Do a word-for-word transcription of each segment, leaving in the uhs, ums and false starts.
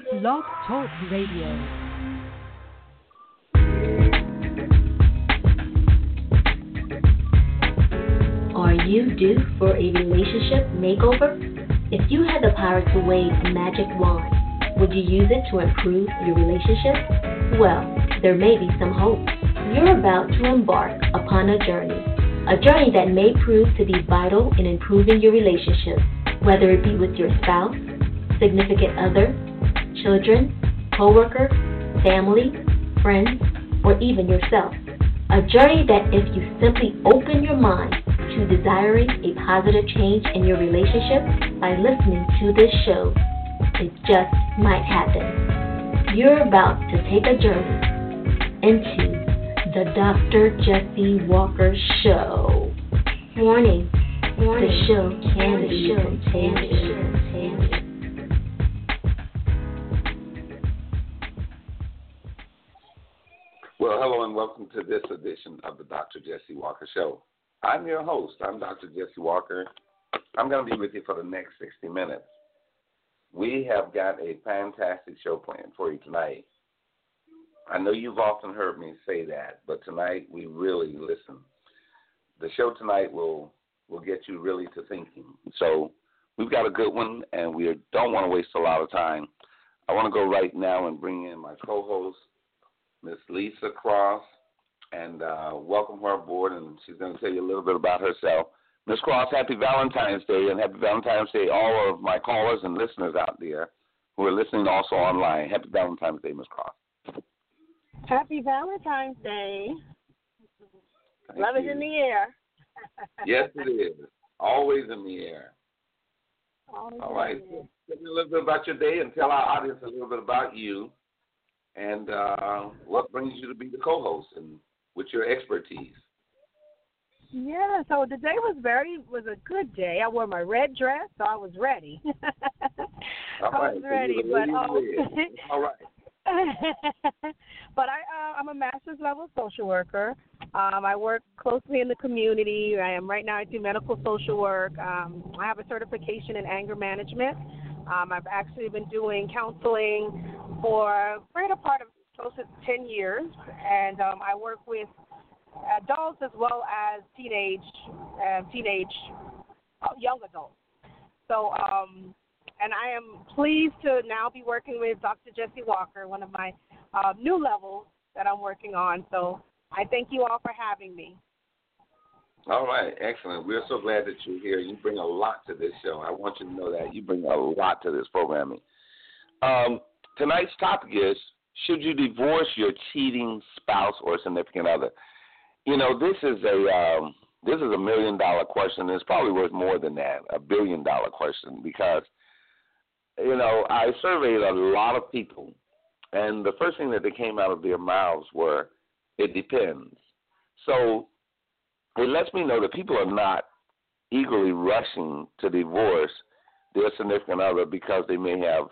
Blog Talk Radio. Are you due for a relationship makeover? If you had the power to wave a magic wand, would you use it to improve your relationship? Well, there may be some hope. You're about to embark upon a journey, a journey that may prove to be vital in improving your relationship, whether it be with your spouse, significant other, children, coworker, family, friends, or even yourself. A journey that if you simply open your mind to desiring a positive change in your relationship by listening to this show, it just might happen. You're about to take a journey into the Doctor Jesse Walker Show. Warning, Warning. The show can be contagious. Well, hello and welcome to this edition of the Doctor Jesse Walker Show. I'm your host. I'm Doctor Jesse Walker. I'm going to be with you for the next sixty minutes. We have got a fantastic show planned for you tonight. I know you've often heard me say that, but tonight we really listen. The show tonight will will get you really to thinking. So we've got a good one, and we don't want to waste a lot of time. I want to go right now and bring in my co-host, Miss Lisa Cross, and uh, welcome her aboard, and she's going to tell you a little bit about herself. Miss Cross, happy Valentine's Day, and happy Valentine's Day all of my callers and listeners out there who are listening also online. Happy Valentine's Day, Miss Cross. Happy Valentine's Day. Thank Love you. is in the air. Yes, it is. Always in the air. Always All right. in the air. Tell me a little bit about your day and tell our audience a little bit about you and uh, what brings you to be the co-host and with your expertise. Yeah, so the day was very was a good day. I wore my red dress, so I was ready. All I right. was So ready, you're the but lady in um, red. All right. but I uh, I'm a master's level social worker. Um, I work closely in the community. I am right now I do medical social work. Um, I have a certification in anger management. Um, I've actually been doing counseling for a greater part of close to ten years, and um, I work with adults as well as teenage, uh, teenage, uh, young adults. So, um, and I am pleased to now be working with Doctor Jesse Walker, one of my uh, new levels that I'm working on. So I thank you all for having me. All right, excellent. We're so glad that you're here. You bring a lot to this show. I want you to know that. You bring a lot to this programming. Um, tonight's topic is, should you divorce your cheating spouse or significant other? You know, this is a um, this is a million dollar question. It's probably worth more than that, a billion dollar question, because, you know, I surveyed a lot of people, and the first thing that they came out of their mouths were, it depends. So it lets me know that people are not eagerly rushing to divorce their significant other because they may have,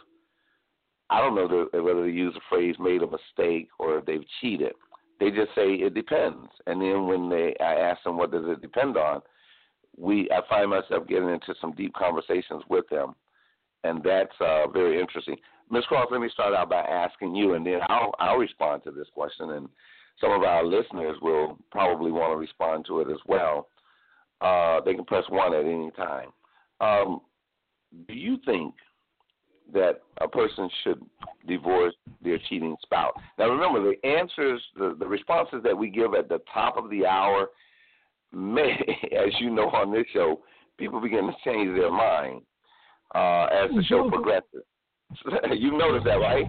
I don't know the, whether they use the phrase made a mistake or if they've cheated. They just say it depends. And then when they, I ask them what does it depend on, we I find myself getting into some deep conversations with them, and that's uh, very interesting. Miz Cross, let me start out by asking you, and then I'll, I'll respond to this question, and some of our listeners will probably want to respond to it as well. Uh, they can press one at any time. Um, do you think that a person should divorce their cheating spouse? Now, remember, the answers, the, the responses that we give at the top of the hour may, as you know on this show, people begin to change their mind uh, as the show progresses. You noticed that, right?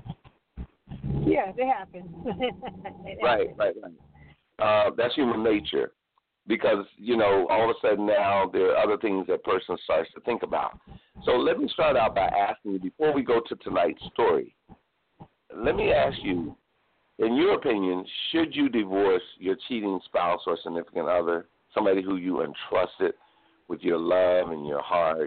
Yes, it happens. it right, happens. right, right. Uh, that's human nature because, you know, all of a sudden now there are other things that person starts to think about. So let me start out by asking you, before we go to tonight's story, let me ask you, in your opinion, should you divorce your cheating spouse or significant other, somebody who you entrusted with your love and your heart?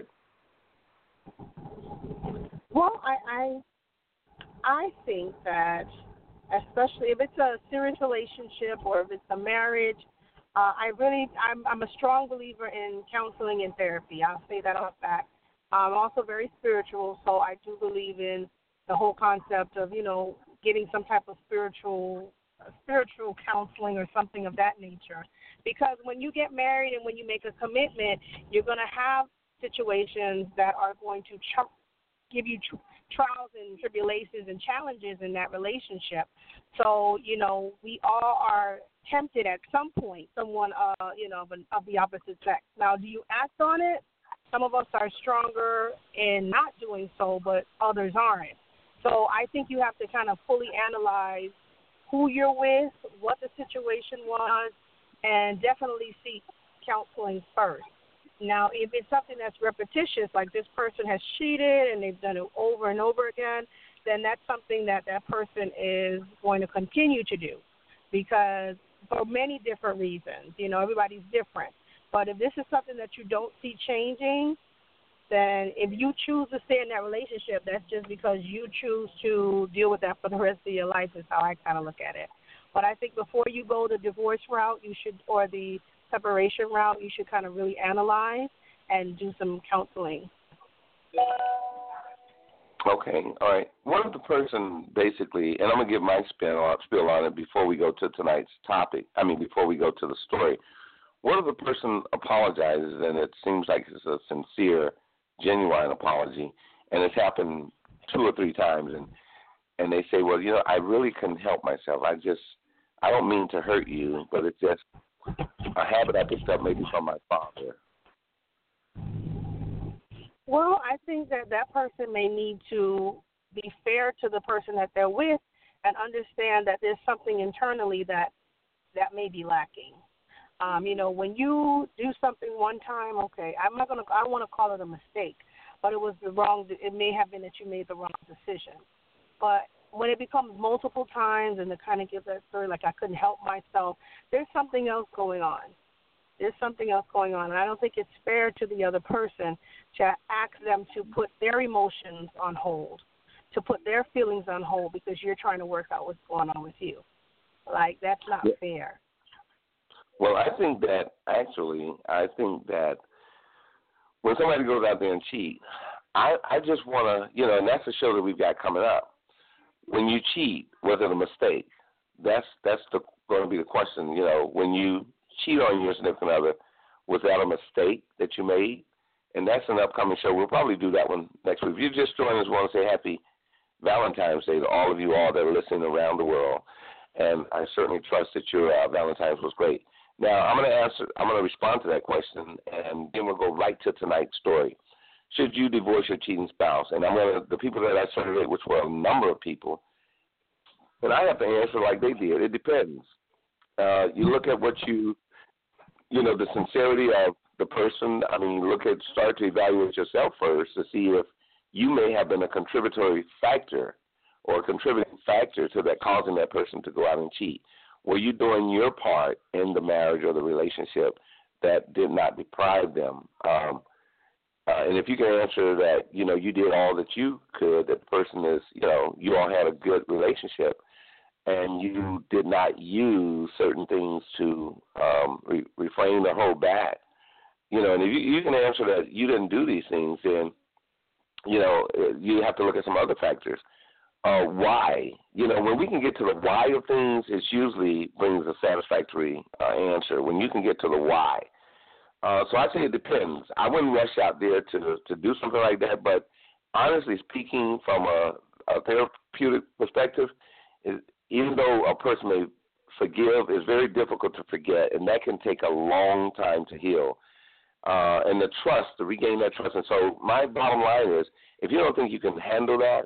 Well, I, I I think that, especially if it's a serious relationship or if it's a marriage, uh, I really, I'm, I'm a strong believer in counseling and therapy. I'll say that off back. I'm also very spiritual, so I do believe in the whole concept of, you know, getting some type of spiritual uh, spiritual counseling or something of that nature. Because when you get married and when you make a commitment, you're going to have situations that are going to ch- give you tr- trials and tribulations and challenges in that relationship. So, you know, we all are tempted at some point, someone, uh, you know, of, an, of the opposite sex. Now, do you act on it? Some of us are stronger in not doing so, but others aren't. So I think you have to kind of fully analyze who you're with, what the situation was, and definitely seek counseling first. Now, if it's something that's repetitious, like this person has cheated and they've done it over and over again, then that's something that that person is going to continue to do, because for many different reasons, you know, everybody's different. But if this is something that you don't see changing, then if you choose to stay in that relationship, that's just because you choose to deal with that for the rest of your life, is how I kind of look at it. But I think before you go the divorce route, you should, or the separation route, you should kind of really analyze and do some counseling. Okay, all right. What if the person basically, and I'm going to give my spin on, spill on it before we go to tonight's topic, I mean before we go to the story. What if the person apologizes and it seems like it's a sincere, genuine apology, and it's happened two or three times, and, and they say, well, you know, I really couldn't help myself. I just, I don't mean to hurt you, but it's just a habit I picked up maybe from my father. Well, I think that that person may need to be fair to the person that they're with and understand that there's something internally that that may be lacking. Um, you know, when you do something one time, okay, I'm not gonna, I want to call it a mistake, but it was the wrong. It may have been that you made the wrong decision. But when it becomes multiple times and to kind of give that story like I couldn't help myself, there's something else going on. There's something else going on, and I don't think it's fair to the other person to ask them to put their emotions on hold, to put their feelings on hold because you're trying to work out what's going on with you. Like, that's not yeah. fair. Well, I think that actually, I think that when somebody goes out there and cheat, I, I just want to, you know, and that's the show that we've got coming up. When you cheat, was it a mistake? That's that's the, going to be the question. You know, when you cheat on your significant other, was that a mistake that you made? And that's an upcoming show. We'll probably do that one next week. If you just joined us, I want to say happy Valentine's Day to all of you all that are listening around the world. And I certainly trust that your uh, Valentine's was great. Now, I'm going to answer, I'm going to respond to that question, and then we'll go right to tonight's story. Should you divorce your cheating spouse? And I'm going to, the people that I surveyed, which were a number of people, and I have to answer like they did. It depends. Uh, you look at what you, you know, the sincerity of the person. I mean, look at, start to evaluate yourself first to see if you may have been a contributory factor or a contributing factor to that causing that person to go out and cheat. Were you doing your part in the marriage or the relationship that did not deprive them? Um, uh, and if you can answer that, you know, you did all that you could, that the person is, you know, you all had a good relationship, and you did not use certain things to um, re- refrain or hold back, you know, and if you, you can answer that you didn't do these things, then, you know, you have to look at some other factors. Uh, why? You know, when we can get to the why of things, it usually brings a satisfactory uh, answer, when you can get to the why. Uh, so I say it depends. I wouldn't rush out there to to do something like that, but honestly speaking, from a, a therapeutic perspective, is, even though a person may forgive, it's very difficult to forget, and that can take a long time to heal. Uh, and the trust, to regain that trust. And so my bottom line is, if you don't think you can handle that,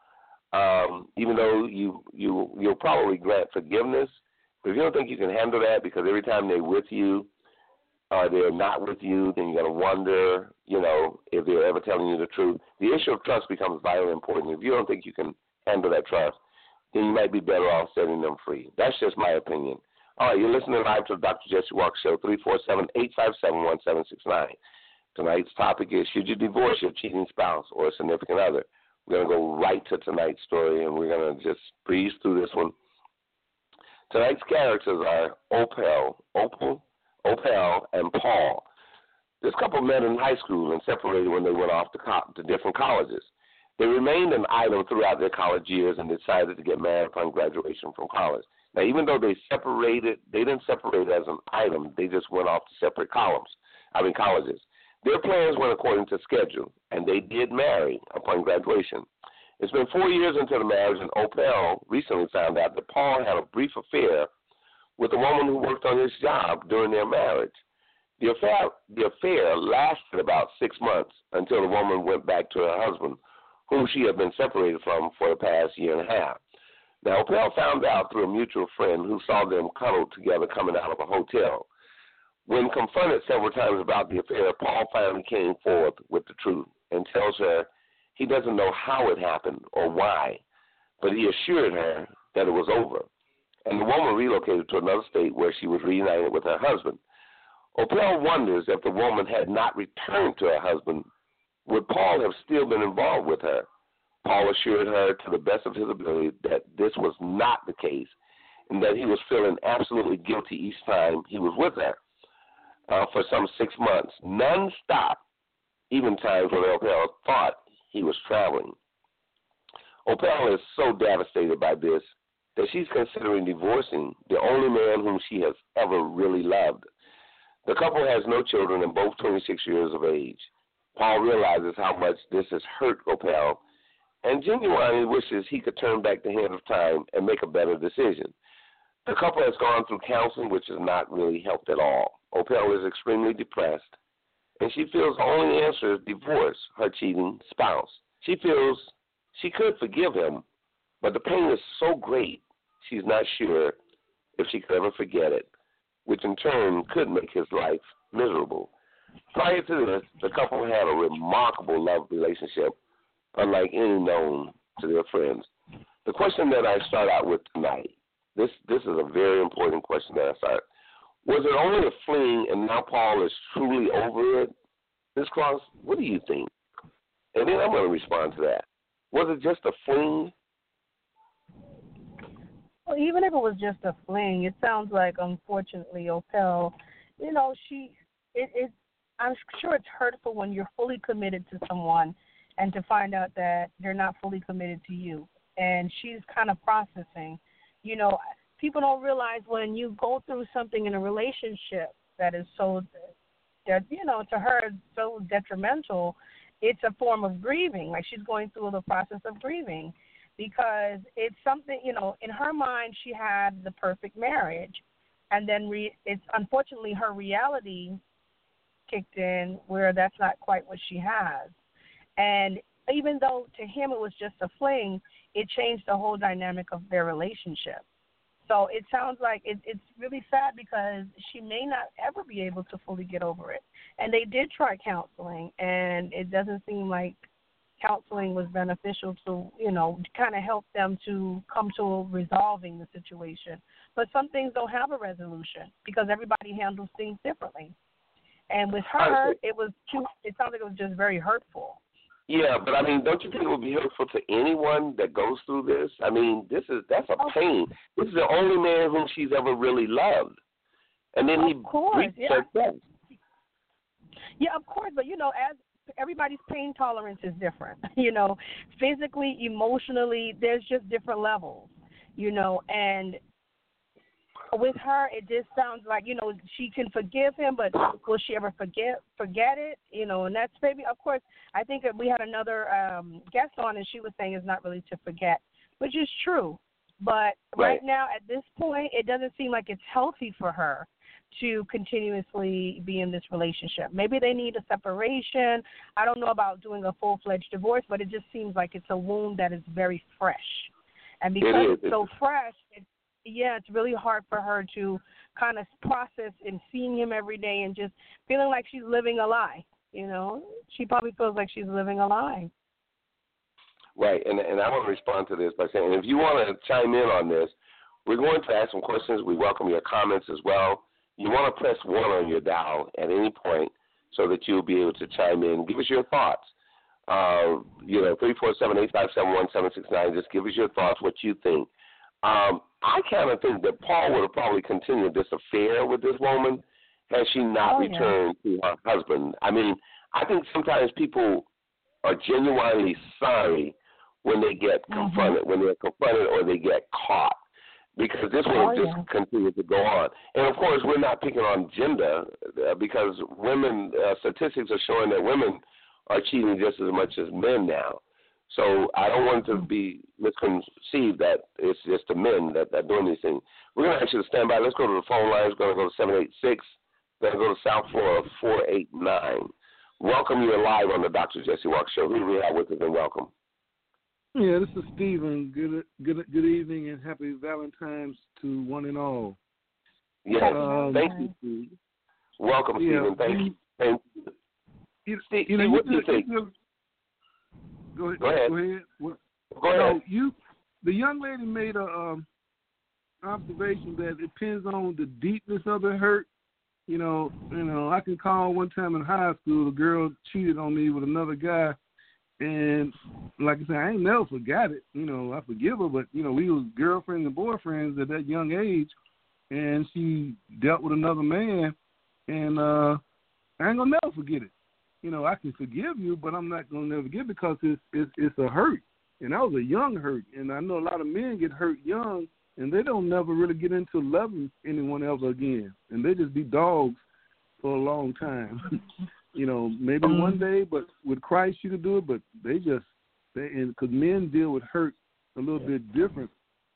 Um, even though you, you, you'll probably grant forgiveness, but if you don't think you can handle that because every time they're with you or they're not with you, then you're going to wonder, you know, if they're ever telling you the truth. The issue of trust becomes vitally important. If you don't think you can handle that trust, then you might be better off setting them free. That's just my opinion. All right, you're listening live to the Doctor Jesse Walker Show, three four seven, eight five seven, one seven six nine. Tonight's topic is, should you divorce your cheating spouse or a significant other? We're going to go right to tonight's story, and we're going to just breeze through this one. Tonight's characters are Opal, Opal, Opal, and Paul. This couple met in high school and separated when they went off to, co- to different colleges. They remained an item throughout their college years and decided to get married upon graduation from college. Now, even though they separated, they didn't separate as an item. They just went off to separate columns, I mean colleges. Their plans went according to schedule, and they did marry upon graduation. It's been four years into the marriage, and Opal recently found out that Paul had a brief affair with a woman who worked on his job during their marriage. The affair, the affair lasted about six months until the woman went back to her husband, whom she had been separated from for the past year and a half. Now, Opal found out through a mutual friend who saw them cuddled together coming out of a hotel. When confronted several times about the affair, Paul finally came forth with the truth and tells her he doesn't know how it happened or why, but he assured her that it was over. And the woman relocated to another state where she was reunited with her husband. Opal wonders if the woman had not returned to her husband, would Paul have still been involved with her? Paul assured her to the best of his ability that this was not the case and that he was feeling absolutely guilty each time he was with her uh, for some six months, non-stop, even times when Opal thought he was traveling. Opal is so devastated by this that she's considering divorcing the only man whom she has ever really loved. The couple has no children and both twenty-six years of age. Paul realizes how much this has hurt Opal and genuinely wishes he could turn back the hand of time and make a better decision. The couple has gone through counseling, which has not really helped at all. Opal is extremely depressed, and she feels the only answer is divorce her cheating spouse. She feels she could forgive him, but the pain is so great she's not sure if she could ever forget it, which in turn could make his life miserable. Prior to this, the couple had a remarkable love relationship, unlike any known to their friends. The question that I start out with tonight, this this is a very important question that I start. Was it only a fling and now Paul is truly over it? Miz Cross, what do you think? And then I'm going to respond to that. Was it just a fling? Well, even if it was just a fling, it sounds like, unfortunately, Opal, you know, she, it, it, I'm sure it's hurtful when you're fully committed to someone and to find out that they're not fully committed to you. And she's kind of processing. You know, people don't realize when you go through something in a relationship that is so, that, you know, to her, so detrimental, it's a form of grieving. Like she's going through the process of grieving because it's something, you know, in her mind she had the perfect marriage. And then re- it's unfortunately her reality kicked in where that's not quite what she has. And even though to him it was just a fling, it changed the whole dynamic of their relationship. So it sounds like it, it's really sad because she may not ever be able to fully get over it. And they did try counseling, and it doesn't seem like counseling was beneficial to, you know, kind of help them to come to resolving the situation. But some things don't have a resolution because everybody handles things differently. And with her, it was too, it sounds like it was just very hurtful. Yeah, but I mean, don't you think it would be hurtful to anyone that goes through this? I mean, this is that's a pain. This is the only man whom she's ever really loved, and then of he course, breaks yeah. her death. Yeah, of course, but you know, as everybody's pain tolerance is different. You know, physically, emotionally, there's just different levels. You know, and with her, it just sounds like, you know, she can forgive him, but will she ever forget forget it? You know, and that's maybe, of course, I think that we had another um, guest on, and she was saying it's not really to forget, which is true. But right. right now, at this point, it doesn't seem like it's healthy for her to continuously be in this relationship. Maybe they need a separation. I don't know about doing a full-fledged divorce, but it just seems like it's a wound that is very fresh. And because it it's so fresh, it yeah, it's really hard for her to kind of process and seeing him every day and just feeling like she's living a lie. You know, she probably feels like she's living a lie. Right, and and I want to respond to this by saying, if you want to chime in on this, we're going to ask some questions. We welcome your comments as well. You want to press one on your dial at any point so that you'll be able to chime in. Give us your thoughts. Uh, you know, three four seven, eight five seven, one seven six nine. Just give us your thoughts, what you think. Um, I kind of think that Paul would have probably continued this affair with this woman had she not oh, returned yeah. to her husband. I mean, I think sometimes people are genuinely sorry when they get Mm-hmm. confronted, when they're confronted or they get caught. Because this will Oh, just yeah. continue to go on. And, of course, we're not picking on gender uh, because women, uh, statistics are showing that women are cheating just as much as men now. So I don't want it to be misconceived that it's just the men that are doing these things. We're going to actually stand by. Let's go to the phone lines. We're going to go to seven eight six. We're going to go to South Florida, four eight nine. Welcome. You're live on the Doctor Jesse Walker Show. Who do we have with us, and welcome? Yeah, this is Stephen. Good, good, good evening, and happy Valentine's to one and all. Yes, Um, thank you, Steve. Welcome, yeah, Stephen. Thank you. Thank you. You, Steve, you know, Steve, what do you you, think? you, go ahead. Go ahead. Go ahead. What, Go ahead. no, you, the young lady made a um, observation that it depends on the deepness of the hurt. You know, you know, I can call one time in high school, a girl cheated on me with another guy. And like I said, I ain't never forgot it. You know, I forgive her, but, you know, we was girlfriends and boyfriends at that young age, and she dealt with another man, and uh, I ain't going to never forget it. You know, I can forgive you, but I'm not going to never forget because it's, it's, it's a hurt. And that was a young hurt. And I know a lot of men get hurt young, and they don't never really get into loving anyone else again. And they just be dogs for a long time. You know, maybe Mm-hmm. one day, but with Christ you could do it. But they just, they, and because men deal with hurt a little bit different,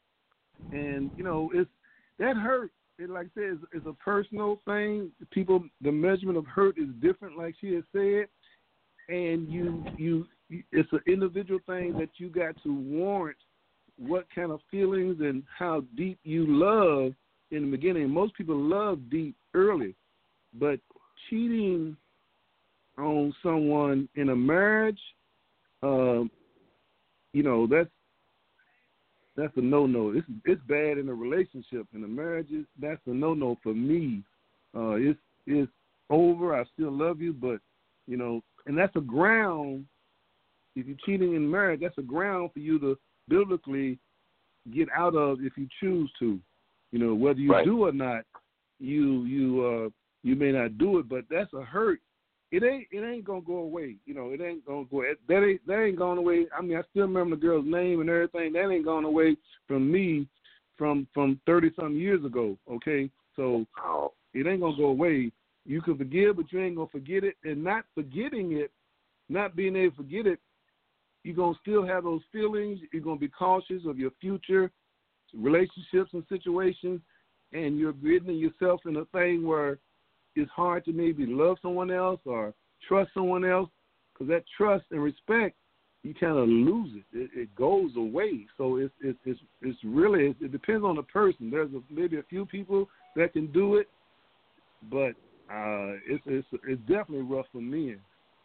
and you know, it's that hurt. It, like I said, is, is a personal thing. People, the measurement of hurt is different, like she has said, and you, you, it's an individual thing that you got to warrant what kind of feelings and how deep you love in the beginning. Most people love deep early, but cheating on someone in a marriage, uh, you know, that's that's a no-no. It's it's bad in a relationship. In a marriage, that's a no-no for me. Uh, it's it's over. I still love you, but you know, and that's a ground. If you're cheating in marriage, that's a ground for you to biblically get out of if you choose to. You know, whether you Right. do or not, you you uh, you may not do it, but that's a hurt. It ain't it ain't gonna go away. You know, it ain't gonna go. That ain't that ain't going away. I mean, I still remember the girl's name and everything. That ain't going away from me from from thirty something years ago. Okay, so it ain't gonna go away. You can forgive, but you ain't gonna forget it. And not forgetting it, not being able to forget it, you're gonna still have those feelings. You're gonna be cautious of your future relationships and situations, and you're getting yourself in a thing where it's hard to maybe love someone else or trust someone else, because that trust and respect, you kind of lose it. It, it goes away. So it's it's it's, it's really it depends on the person. There's a, maybe a few people that can do it, but uh, it's it's it's definitely rough for men.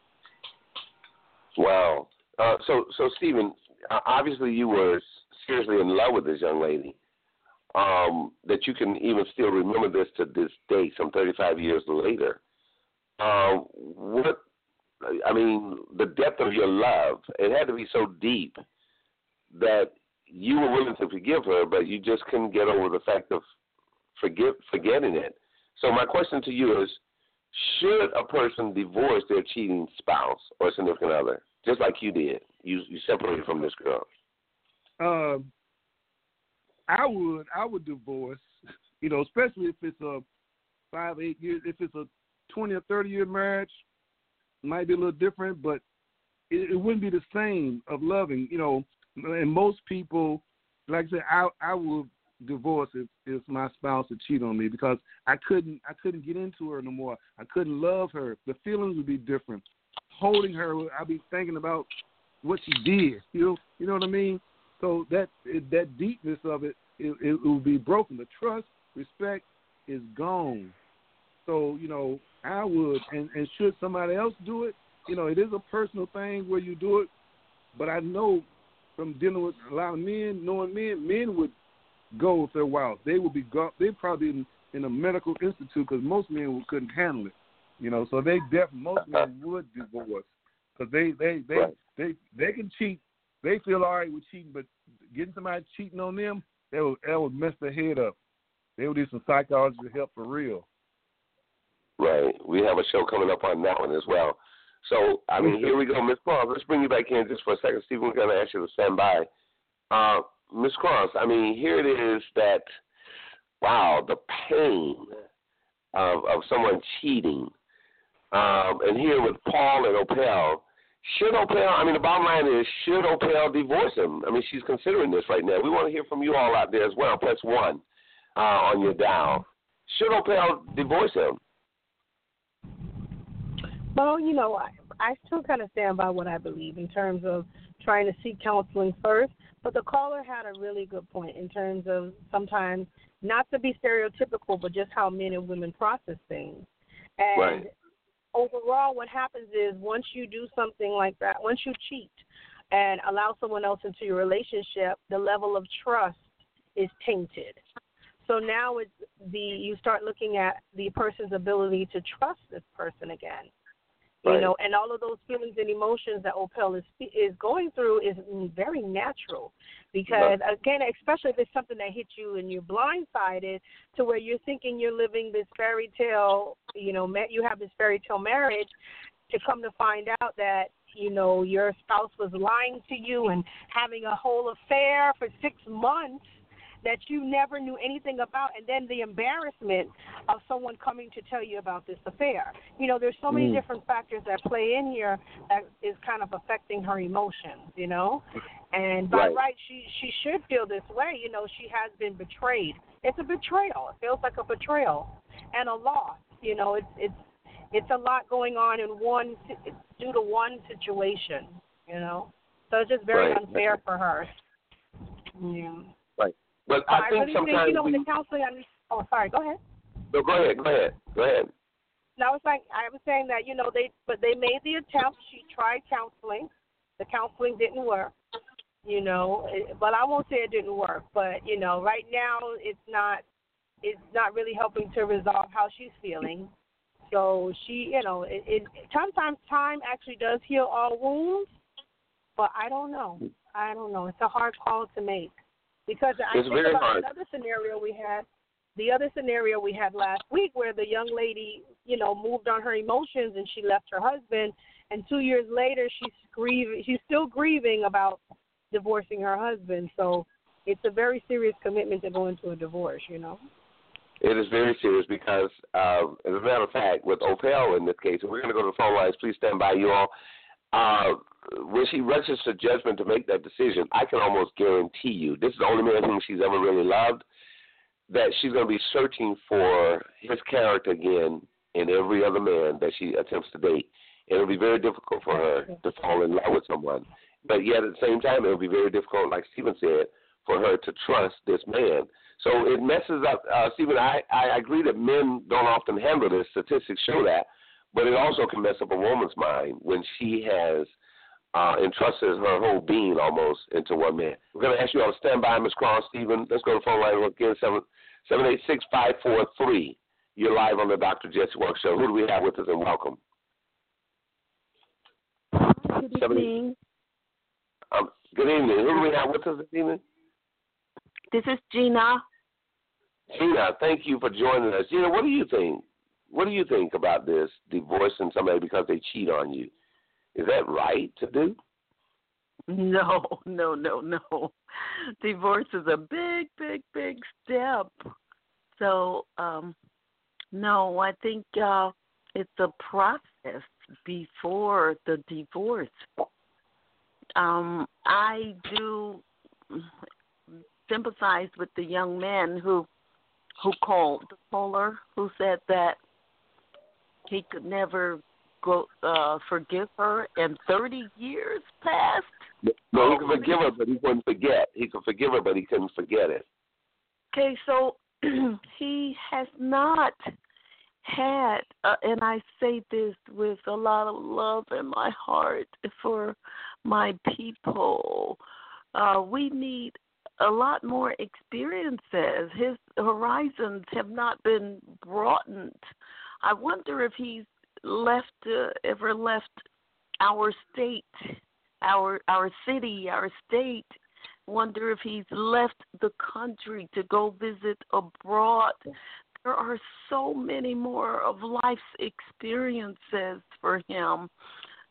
Wow. Uh, so, so Stephen, obviously you were seriously in love with this young lady. Um, that you can even still remember this to this day, some thirty-five years later. Um, what, I mean, the depth of your love, it had to be so deep that you were willing to forgive her, but you just couldn't get over the fact of forget, forgetting it. So my question to you is, should a person divorce their cheating spouse or significant other, just like you did? You, you separated from this girl. Um. I would, I would divorce, you know, especially if it's a five, eight years, if it's a twenty or thirty year marriage, it might be a little different, but it, it wouldn't be the same of loving, you know. And most people, like I said, I, I would divorce if, if my spouse would cheat on me because I couldn't, I couldn't get into her no more. I couldn't love her. The feelings would be different. Holding her, I'd be thinking about what she did. You know, you know what I mean? So that that deepness of it, it, it will be broken. The trust, respect is gone. So, you know, I would, and, and should somebody else do it, you know, it is a personal thing where you do it, but I know from dealing with a lot of men, knowing men, men would go if they're wild. They would be, go, they'd probably in, in a medical institute because most men couldn't handle it, you know, so they definitely, most men would divorce because they, they, they, Right. they, they can cheat. They feel all right with cheating, but getting somebody cheating on them, that would, that would mess their head up. They would need some psychological help for real. Right. We have a show coming up on that one as well. So, I mean, here we go, Miz Cross. Let's bring you back in just for a second. Stephen, we're going to ask you to stand by. Uh, Miz Cross, I mean, here it is that, wow, the pain of, of someone cheating. Um, and here with Paul and Opel, should Opel, I mean, the bottom line is, should Opel divorce him? I mean, she's considering this right now. We want to hear from you all out there as well. Press one uh, on your dial. Should Opel divorce him? Well, you know, I, I still kind of stand by what I believe in terms of trying to seek counseling first. But the caller had a really good point in terms of sometimes not to be stereotypical, but just how men and women process things. And right. Overall, what happens is once you do something like that, once you cheat and allow someone else into your relationship, the level of trust is tainted. So now it's the you start looking at the person's ability to trust this person again. Right. You know, and all of those feelings and emotions that Opel is is going through is very natural because, right. again, especially if it's something that hits you and you're blindsided to where you're thinking you're living this fairy tale, you know, you have this fairy tale marriage, to come to find out that, you know, your spouse was lying to you and having a whole affair for six months that you never knew anything about, and then the embarrassment of someone coming to tell you about this affair. You know, there's so many mm. different factors that play in here that is kind of affecting her emotions, you know. And by right, right she, she should feel this way. You know, she has been betrayed. It's a betrayal. It feels like a betrayal and a loss. You know, it's it's it's a lot going on in one, it's due to one situation, you know. So it's just very right. unfair for her. Yeah. Right. But I, I think really sometimes think, you know, we... with the counseling, I'm, oh, sorry, go ahead. No, go ahead, go ahead, go ahead. No, I was like, I was saying that, you know, they, but they made the attempt. She tried counseling. The counseling didn't work, you know. It, but I won't say it didn't work. But you know, right now it's not, it's not really helping to resolve how she's feeling. So she, you know, it, it sometimes time actually does heal all wounds. But I don't know. I don't know. It's a hard call to make. Because I it's think very about hard. another scenario we had, the other scenario we had last week where the young lady, you know, moved on her emotions and she left her husband, and two years later she's grieving. She's still grieving about divorcing her husband. So it's a very serious commitment to go into a divorce, you know. It is very serious because, uh, as a matter of fact, with Opel in this case, and we're going to go to the phone lines. Please stand by, you all. Uh, when she rushes to judgment to make that decision, I can almost guarantee you, this is the only man whom she's ever really loved, that she's going to be searching for his character again in every other man that she attempts to date. And it'll be very difficult for her to fall in love with someone. But yet at the same time, it'll be very difficult, like Stephen said, for her to trust this man. So it messes up. Uh, Stephen, I, I agree that men don't often handle this. Statistics show that. But it also can mess up a woman's mind when she has uh, entrusted her whole being almost into one man. We're going to ask you all to stand by, Miz Cross. Stephen, let's go to the phone line again, seven eight six, five four three. You're live on the Doctor Jesse Work Show. Who do we have with us, and welcome? Good evening. Um, good evening. Who do we have with us this evening? This is Gina. Gina, thank you for joining us. Gina, what do you think? What do you think about this, divorcing somebody because they cheat on you? Is that right to do? No, no, no, no. Divorce is a big, big, big step. So, um, no, I think uh, it's a process before the divorce. Um, I do sympathize with the young man who who called the caller, who said that he could never go uh, forgive her, and thirty years passed. No, he could forgive her, but he couldn't forget. He could forgive her, but he couldn't forget it. Okay, so he has not had, uh, and I say this with a lot of love in my heart for my people. Uh, we need a lot more experiences. His horizons have not been broadened. I wonder if he's left, uh, ever left our state, our our city, our state. Wonder if he's left the country to go visit abroad. There are so many more of life's experiences for him.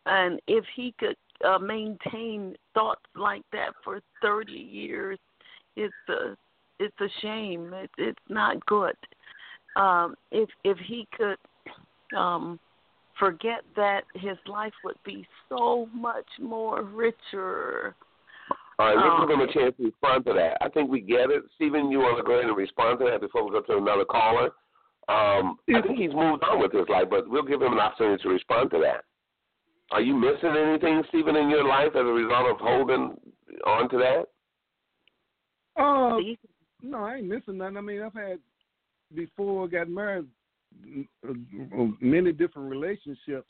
and if he could uh, maintain thoughts like that for thirty years, it's a it's a shame. It, it's not good. Um, if if he could um, forget that, his life would be so much more richer. All right, let's um, give him a chance to respond to that. I think we get it. Stephen, you want to go ahead and respond to that before we go to another caller? Um, I think he's moved on with his life, but we'll give him an opportunity to respond to that. Are you missing anything, Stephen, in your life as a result of holding on to that? Uh, no, I ain't missing nothing. I mean, I've had, before I got married, many different relationships.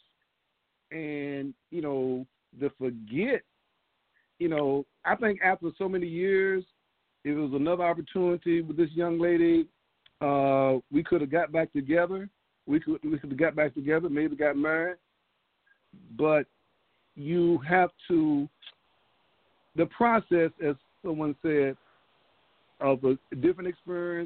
And, you know, to forget, you know, I think after so many years, it was another opportunity with this young lady. Uh, we could have got back together. We could we could have got back together, maybe got married. But you have to, the process, as someone said, of a different experience,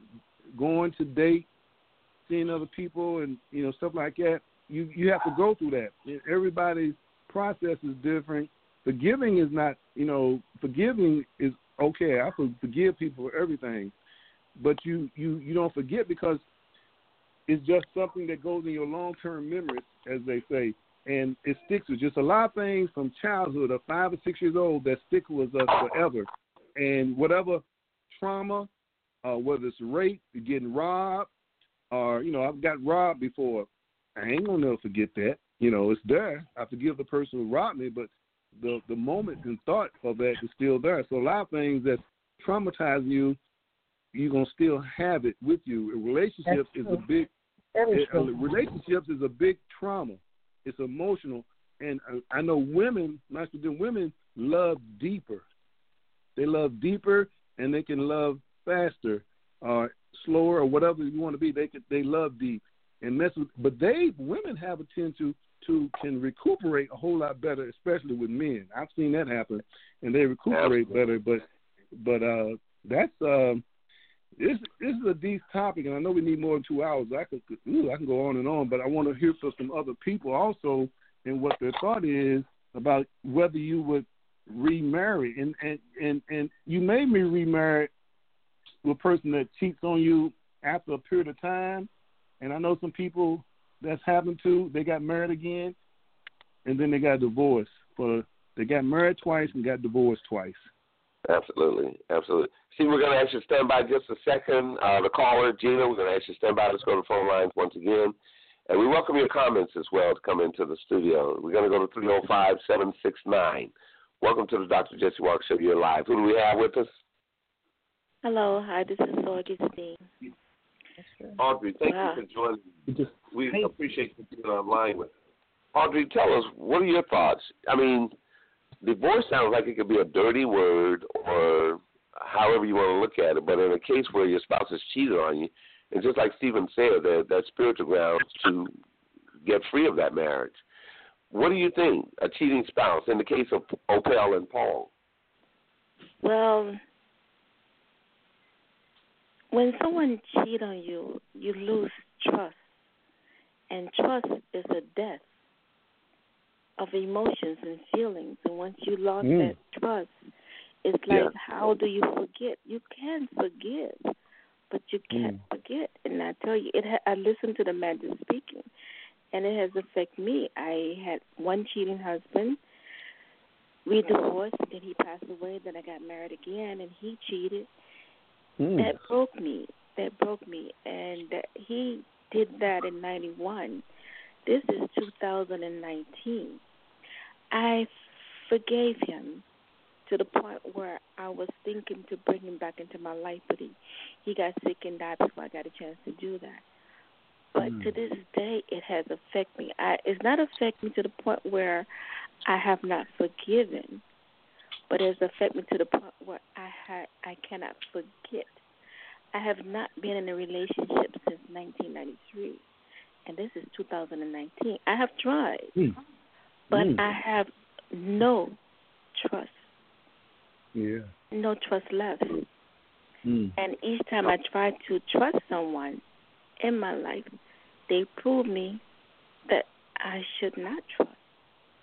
going to date, seeing other people, and you know stuff like that. You you have to go through that. Everybody's process is different. Forgiving is not, you know, forgiving is okay. I forgive people for everything, but you you you don't forget because it's just something that goes in your long-term memories, as they say, and it sticks with just a lot of things from childhood of five or six years old that stick with us forever, and whatever trauma, uh, whether it's rape, getting robbed, or, you know, I've got robbed before. I ain't going to never forget that. You know, it's there. I forgive the person who robbed me, but the the moment and thought of that is still there. So a lot of things that traumatize you, you're going to still have it with you. A relationship is a big, it, a, relationships is a big trauma. It's emotional. And I, I know women, not just women, love deeper. They love deeper, and they can love faster or slower or whatever you want to be. They can, they love deep. And mess with, but they, women have a tendency to can recuperate a whole lot better, especially with men. I've seen that happen, and they recuperate Absolutely. better. But but uh, that's um, this this is a deep topic, and I know we need more than two hours. I could ooh, I can go on and on, but I want to hear from some other people also and what their thought is about whether you would remarry. And and and, and you may be remarried with a person that cheats on you after a period of time. And I know some people that's happened to, they got married again, and then they got divorced. For They got married twice and got divorced twice. Absolutely, absolutely. See, we're going to ask you to stand by just a second. Uh, the caller, Gina, we're going to ask you to stand by. Let's go to the phone lines once again. And we welcome your comments as well to come into the studio. We're going to go to three oh five, seven six nine. Welcome to the Doctor Jesse Walker Show. You're live. Who do we have with us? Hello. Hi, this is Augustine. Audrey, thank wow. you for joining. We appreciate you being online with us. Audrey, tell us, what are your thoughts? I mean, divorce sounds like it could be a dirty word or however you want to look at it, but in a case where your spouse has cheated on you, and just like Stephen said, that that spiritual grounds to get free of that marriage. What do you think, a cheating spouse, in the case of Opal and Paul? Well, when someone cheats on you, you lose trust. And trust is a death of emotions and feelings. And once you lost mm. that trust, it's like, yeah. how do you forget? You can forgive, but you can't mm. forget. And I tell you, it. Ha- I listened to the man just speaking, and it has affected me. I had one cheating husband. We divorced, then he passed away, then I got married again, and he cheated. Mm. That broke me. That broke me. And uh, he did that in ninety-one. This is two thousand nineteen. I forgave him to the point where I was thinking to bring him back into my life, but he, he got sick and died before I got a chance to do that. But mm. to this day, it has affected me. I, it's not affected me to the point where I have not forgiven, but it's affected me to the point where I had I cannot forget. I have not been in a relationship since nineteen ninety-three, and this is two thousand nineteen. I have tried, mm. but mm. I have no trust. Yeah. No trust left. Mm. And each time I try to trust someone in my life, they prove me that I should not trust.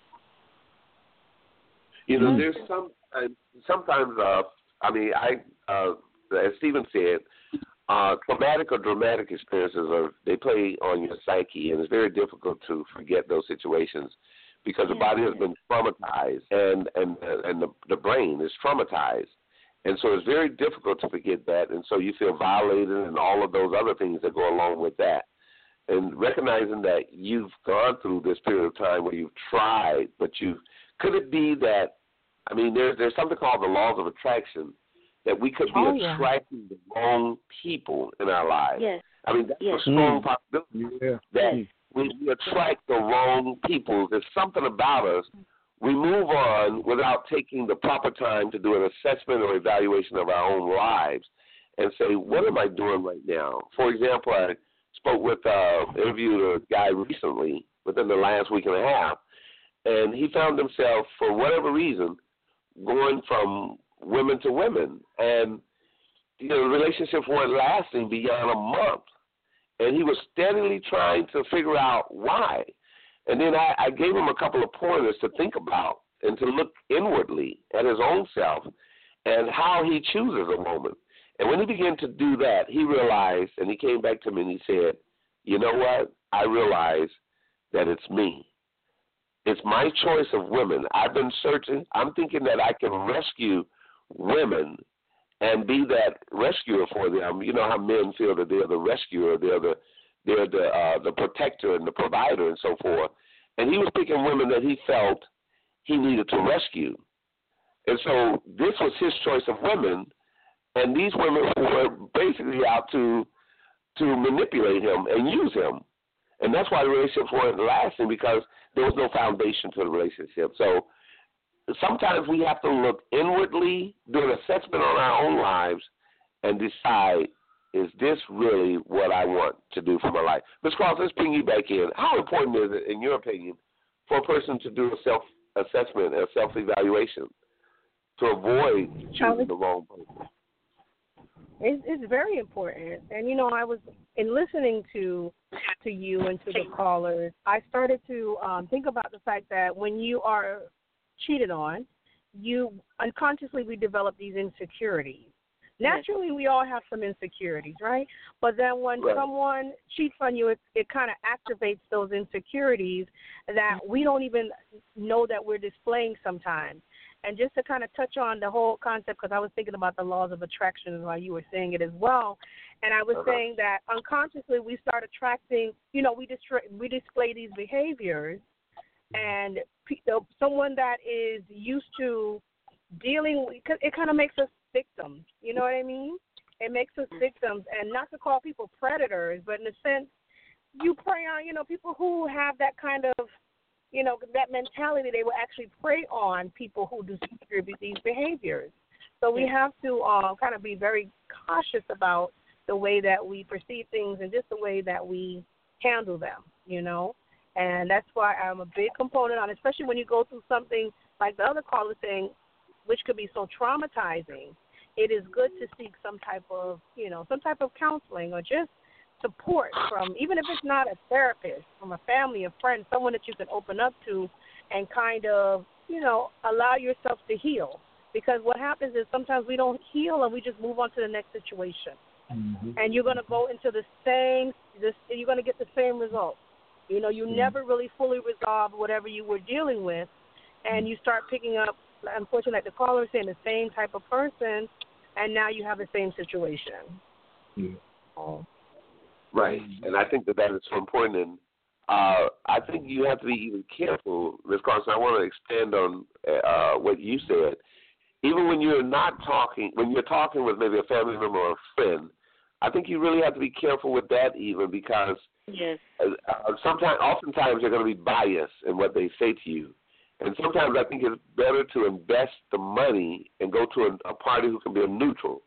You know, Mm-hmm. there's some uh, sometimes. Uh, I mean, I uh, as Stephen said, uh, traumatic or dramatic experiences are they play on your psyche, and it's very difficult to forget those situations because the Yeah, body has yeah. been traumatized, and and and the the brain is traumatized, and so it's very difficult to forget that, and so you feel violated, and all of those other things that go along with that. And recognizing that you've gone through this period of time where you've tried, but you could it be that, I mean, there's there's something called the laws of attraction, that we could be Oh, yeah. attracting the wrong people in our lives. Yes. I mean, that's Yes. a strong Mm. possibility Yeah. that Mm. we, we attract the wrong people. There's something about us. We move on without taking the proper time to do an assessment or evaluation of our own lives and say, what am I doing right now? For example, I spoke with, uh, interviewed a guy recently within the last week and a half, and he found himself, for whatever reason, going from women to women. And, you know, the relationships weren't lasting beyond a month. And he was steadily trying to figure out why. And then I, I gave him a couple of pointers to think about and to look inwardly at his own self and how he chooses a woman. And when he began to do that, he realized, and he came back to me and he said, you know what? I realize that it's me. It's my choice of women. I've been searching. I'm thinking that I can rescue women and be that rescuer for them. You know how men feel that they're the rescuer, they're the they're the uh, the protector and the provider and so forth. And he was picking women that he felt he needed to rescue. And so this was his choice of women, and these women were basically out to to manipulate him and use him. And that's why the relationships weren't lasting, because there was no foundation to the relationship. So sometimes we have to look inwardly, do an assessment on our own lives, and decide, is this really what I want to do for my life? Miz Cross, let's bring you back in. How important is it, in your opinion, for a person to do a self-assessment, a self-evaluation, to avoid choosing the wrong person? It's, it's very important. And, you know, I was, in listening to to you and to the callers, I started to um, think about the fact that when you are cheated on, you unconsciously we develop these insecurities. Naturally, we all have some insecurities, right? But then when Right. someone cheats on you, it, it kind of activates those insecurities that we don't even know that we're displaying sometimes. And just to kind of touch on the whole concept, because I was thinking about the laws of attraction while you were saying it as well, and I was Uh-huh. saying that unconsciously we start attracting, you know, we, distra- we display these behaviors, and pe- the- someone that is used to dealing with, it kind of makes us victims, you know what I mean? It makes us victims, and not to call people predators, but in a sense, you prey on, you know, people who have that kind of, you know, that mentality, they will actually prey on people who distribute these behaviors. So we have to uh, kind of be very cautious about the way that we perceive things and just the way that we handle them, you know. And that's why I'm a big component on, especially when you go through something like the other caller saying, which could be so traumatizing, it is good to seek some type of, you know, some type of counseling or just support from, even if it's not a therapist, from a family, a friend, someone that you can open up to and kind of, you know, allow yourself to heal. Because what happens is sometimes we don't heal and we just move on to the next situation. Mm-hmm. And you're going to go into the same, this, you're going to get the same result. You know, you mm-hmm. never really fully resolve whatever you were dealing with, and you start picking up, unfortunately, like the caller was saying, the same type of person, and now you have the same situation. Yeah. Oh. Right, and I think that that is so important. And uh, I think you have to be even careful, Miz Carson. I want to expand on uh, what you said. Even when you're not talking, when you're talking with maybe a family member or a friend, I think you really have to be careful with that, even because yes. uh, sometimes, oftentimes, you're going to be biased in what they say to you. And sometimes I think it's better to invest the money and go to a, a party who can be a neutral.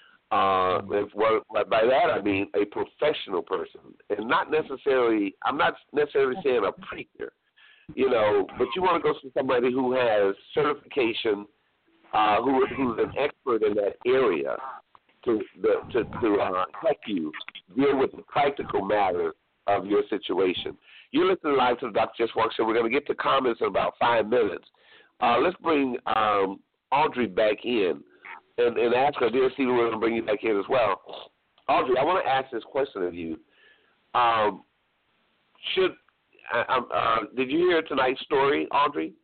Uh, if, well, by that I mean a professional person, and not necessarily, I'm not necessarily saying a preacher, you know, but you want to go to somebody who has certification, uh, who who's an expert in that area to the, to, to uh, help you deal with the practical matter of your situation. You're listening live to the Doctor Just Walk Show. We're going to get to comments in about five minutes. Uh, let's bring um, Audrey back in and, and ask her. Dear Stephen, we're going to bring you back in as well. Audrey, I want to ask this question of you. Um, should uh, uh, did you hear tonight's story, Audrey?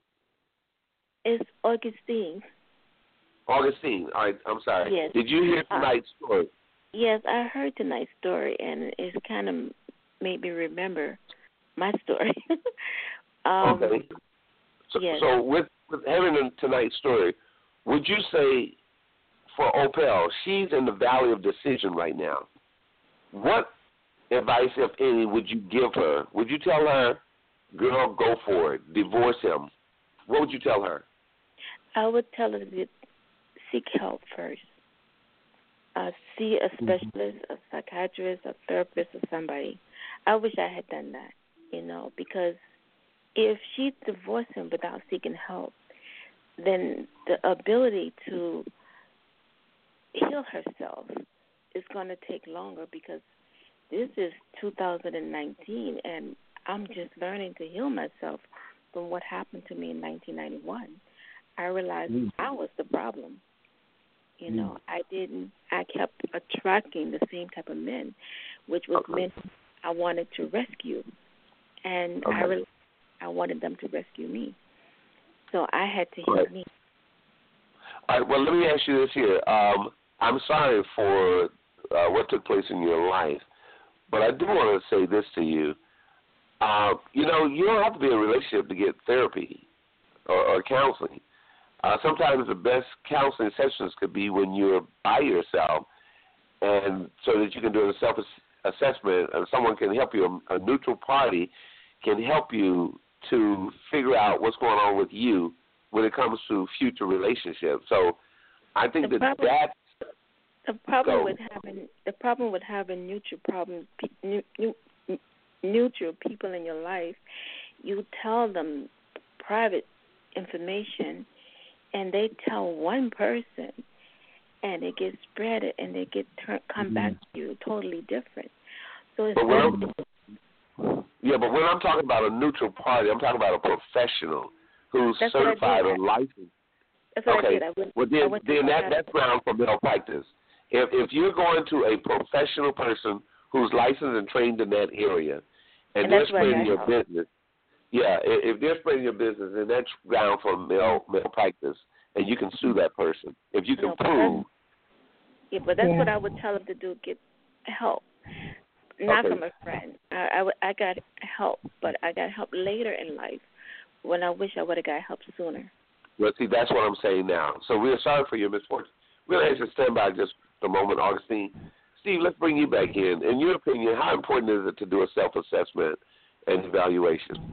It's Augustine. Augustine. All right, I'm sorry. Yes. Did you hear tonight's uh, story? Yes, I heard tonight's story, and it's kind of made me remember my story. um, okay. So, yes. so with, with having tonight's story, would you say for Opel, she's in the valley of decision right now. What advice, if any, would you give her? Would you tell her, girl, go for it, divorce him? What would you tell her? I would tell her to seek help first. Uh, see a specialist, a psychiatrist, a therapist, or somebody. I wish I had done that, you know, because if she divorced him without seeking help, then the ability to heal herself is going to take longer, because this is two thousand nineteen, and I'm just learning to heal myself from what happened to me in nineteen ninety-one. I realized mm. I was the problem. You know, mm. I didn't, I kept attracting the same type of men, which was okay. men I wanted to rescue. And okay. I realized I wanted them to rescue me. So I had to heal right. me. All right, well, let me ask you this here. Um, I'm sorry for uh, what took place in your life, but I do want to say this to you. Uh, you know, you don't have to be in a relationship to get therapy or, or counseling. Uh, sometimes the best counseling sessions could be when you're by yourself, and so that you can do a self-assessment, and someone can help you, a, a neutral party can help you to figure out what's going on with you when it comes to future relationships. So I think the that problem, that's the problem go. with having the problem with having neutral problems, new, new, neutral people in your life. You tell them private information, and they tell one person, and it gets spread, and they get turn, come mm-hmm. back to you totally different. So it's but yeah, but when I'm talking about a neutral party, I'm talking about a professional who's that's certified or licensed. That's what okay. I did. I went, well, then, I went then that, that's ground for malpractice. If if you're going to a professional person who's licensed and trained in that area, and, and they're spreading your business, yeah, if, if they're spreading your business, then that's ground for mal, malpractice, and you can sue that person if you can no, prove. Yeah, but that's yeah. what I would tell them to do: get help. Not okay. from a friend. I, I, I got help, but I got help later in life when I wish I would have got help sooner. Well, see, that's what I'm saying now. So we're sorry for your misfortune. We'll ask you to stand by just a moment, Augustine. Steve, let's bring you back in. In your opinion, how important is it to do a self-assessment and evaluation?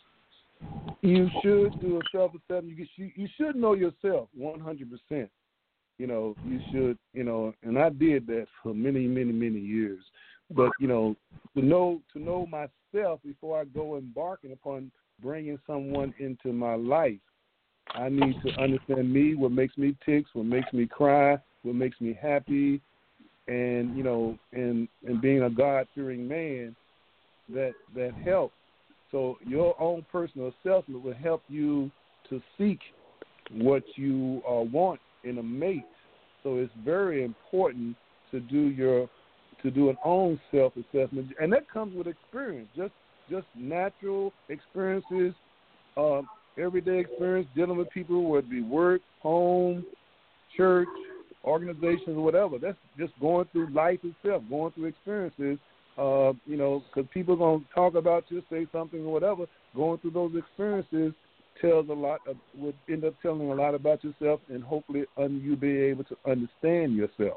You should do a self-assessment. You, you, you should know yourself one hundred percent. You know, you should, you know, and I did that for many, many, many years. But, you know, to know to know myself before I go embarking upon bringing someone into my life, I need to understand me, what makes me tick, what makes me cry, what makes me happy, and, you know, and, and being a God-fearing man, that that helps. So your own personal assessment will help you to seek what you uh, want in a mate. So it's very important to do your to do an own self-assessment, and that comes with experience, just just natural experiences, uh, everyday experience, dealing with people, whether it be work, home, church, organizations, whatever. That's just going through life itself, going through experiences, uh, you know, because people are going to talk about you, say something or whatever. Going through those experiences tells a lot, of, would end up telling a lot about yourself, and hopefully um, you'll be able to understand yourself.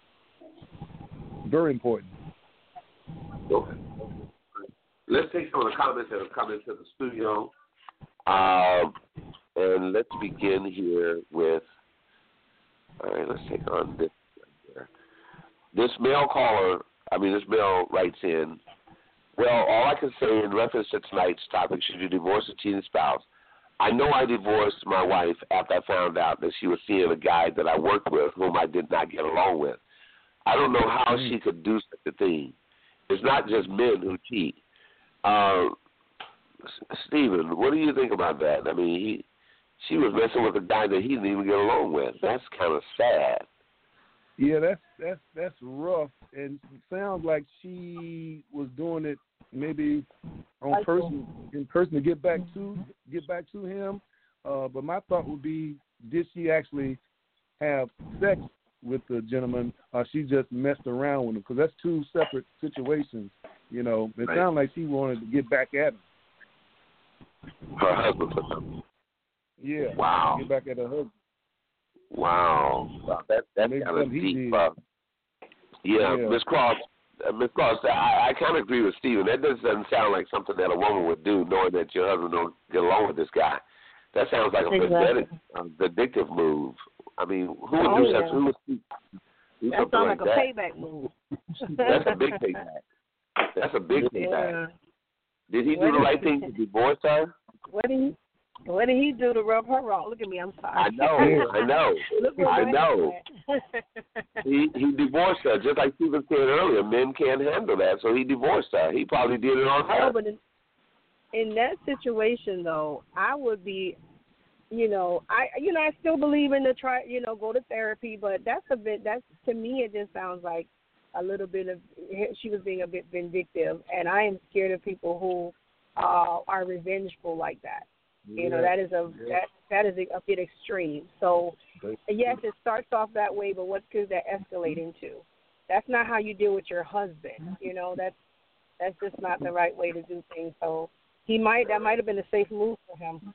Very important. Okay. Let's take some of the comments that have come into the studio. Um, and let's begin here with, all right, let's take on this right here. This male caller, I mean, this male writes in, well, all I can say in reference to tonight's topic, should you divorce a cheating spouse? I know I divorced my wife after I found out that she was seeing a guy that I worked with whom I did not get along with. I don't know how she could do such a thing. It's not just men who cheat. Uh, Stephen, what do you think about that? I mean, he she was messing with a guy that he didn't even get along with. That's kind of sad. Yeah, that's that's that's rough, and it sounds like she was doing it maybe on person in person to get back to get back to him. Uh, but my thought would be, did she actually have sex with the gentleman, or she just messed around with him? Because that's two separate situations. You know, it right. sounded like she wanted to get back at him. Her husband for something. Yeah. Wow. Get back at her husband. Wow. wow. That that's kind of deep. Uh, yeah, yeah. Miss Cross. Uh, Miss Cross, I, I kind of agree with Stephen. That just doesn't sound like something that a woman would do, knowing that your husband don't get along with this guy. That sounds like a exactly. um, vindictive move. I mean, who would oh, do yeah. such? Who would do, do that something sounds like, like that? a payback move. That's a big payback. That's a big payback. Yeah. Did he do What the right thing to divorce her? What did he? What did he do to rub her wrong? Look at me, I'm sorry. I know, I know, Look what I my know. head he he divorced her, just like Stephen said earlier. Men can't handle that, so he divorced her. He probably did it on her. No, but in, in that situation, though, I would be, you know, I you know I still believe in the try, you know, go to therapy, but that's a bit. That's to me, it just sounds like a little bit of she was being a bit vindictive, and I am scared of people who uh, are revengeful like that. You yeah. know, that is a yeah. that that is a, a bit extreme. So yes, it starts off that way, but what could that escalate into? That's not how you deal with your husband. You know, that's that's just not the right way to do things. So he might that might have been a safe move for him.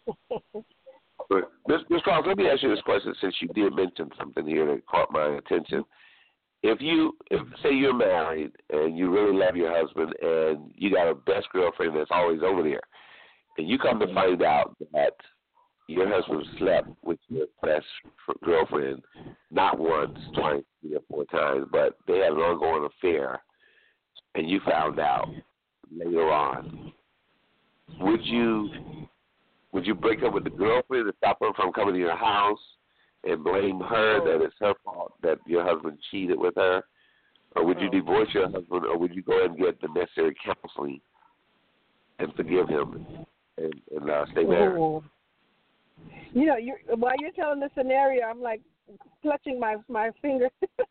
Miz Miz Cross, let me ask you this question, since you did mention something here that caught my attention. If you, if say you're married and you really love your husband and you got a best girlfriend that's always over there, and you come to find out that your husband slept with your best girlfriend not once, twice, three or four times, but they had an ongoing affair, and you found out later on, would you would you break up with the girlfriend and stop her from coming to your house and blame her that it's her fault that your husband cheated with her? Or would you divorce your husband, or would you go and get the necessary counseling and forgive him and, and uh, stay married? Ooh. You know, you're, while you're telling the scenario, I'm like clutching my my fingers.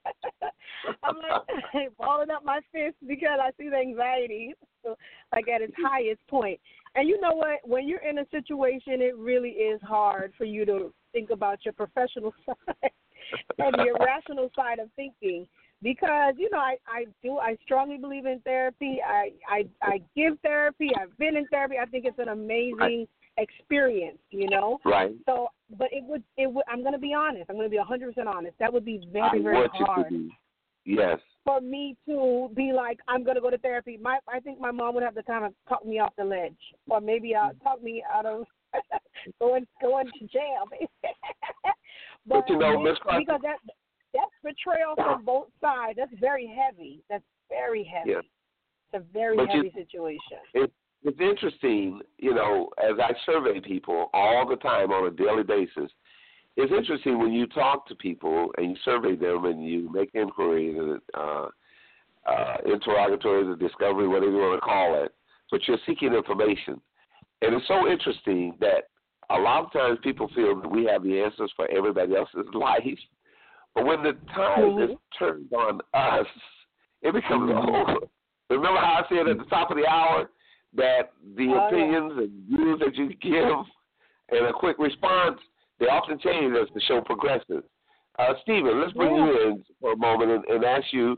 I'm like balling up my fist because I see the anxiety like at its highest point. And you know what? When you're in a situation, it really is hard for you to think about your professional side and your rational side of thinking. Because, you know, I, I do, I strongly believe in therapy. I, I, I give therapy. I've been in therapy. I think it's an amazing experience, you know? Right. So, but it would, it would, I'm going to be honest. I'm going to be one hundred percent honest. That would be very, I very want hard. You to be. Yes. For me to be like, I'm going to go to therapy. My, I think my mom would have the time to talk me off the ledge, or maybe uh, talk me out of going, going to jail. but, but, you know, Miz Cross, because that, that's betrayal from both sides. That's very heavy. That's very heavy. Yeah. It's a very but heavy you, situation. It, it's interesting, you know, as I survey people all the time on a daily basis, it's interesting when you talk to people and you survey them and you make inquiries and uh, uh, interrogatories or discovery, whatever you want to call it, but you're seeking information. And it's so interesting that a lot of times people feel that we have the answers for everybody else's life. But when the tide mm-hmm. is turned on us, it becomes mm-hmm. over. Remember how I said at the top of the hour that the oh, opinions yeah. and views that you give and a quick response, they often change as the show progresses. Uh, Stephen, let's bring yeah. you in for a moment and, and ask you,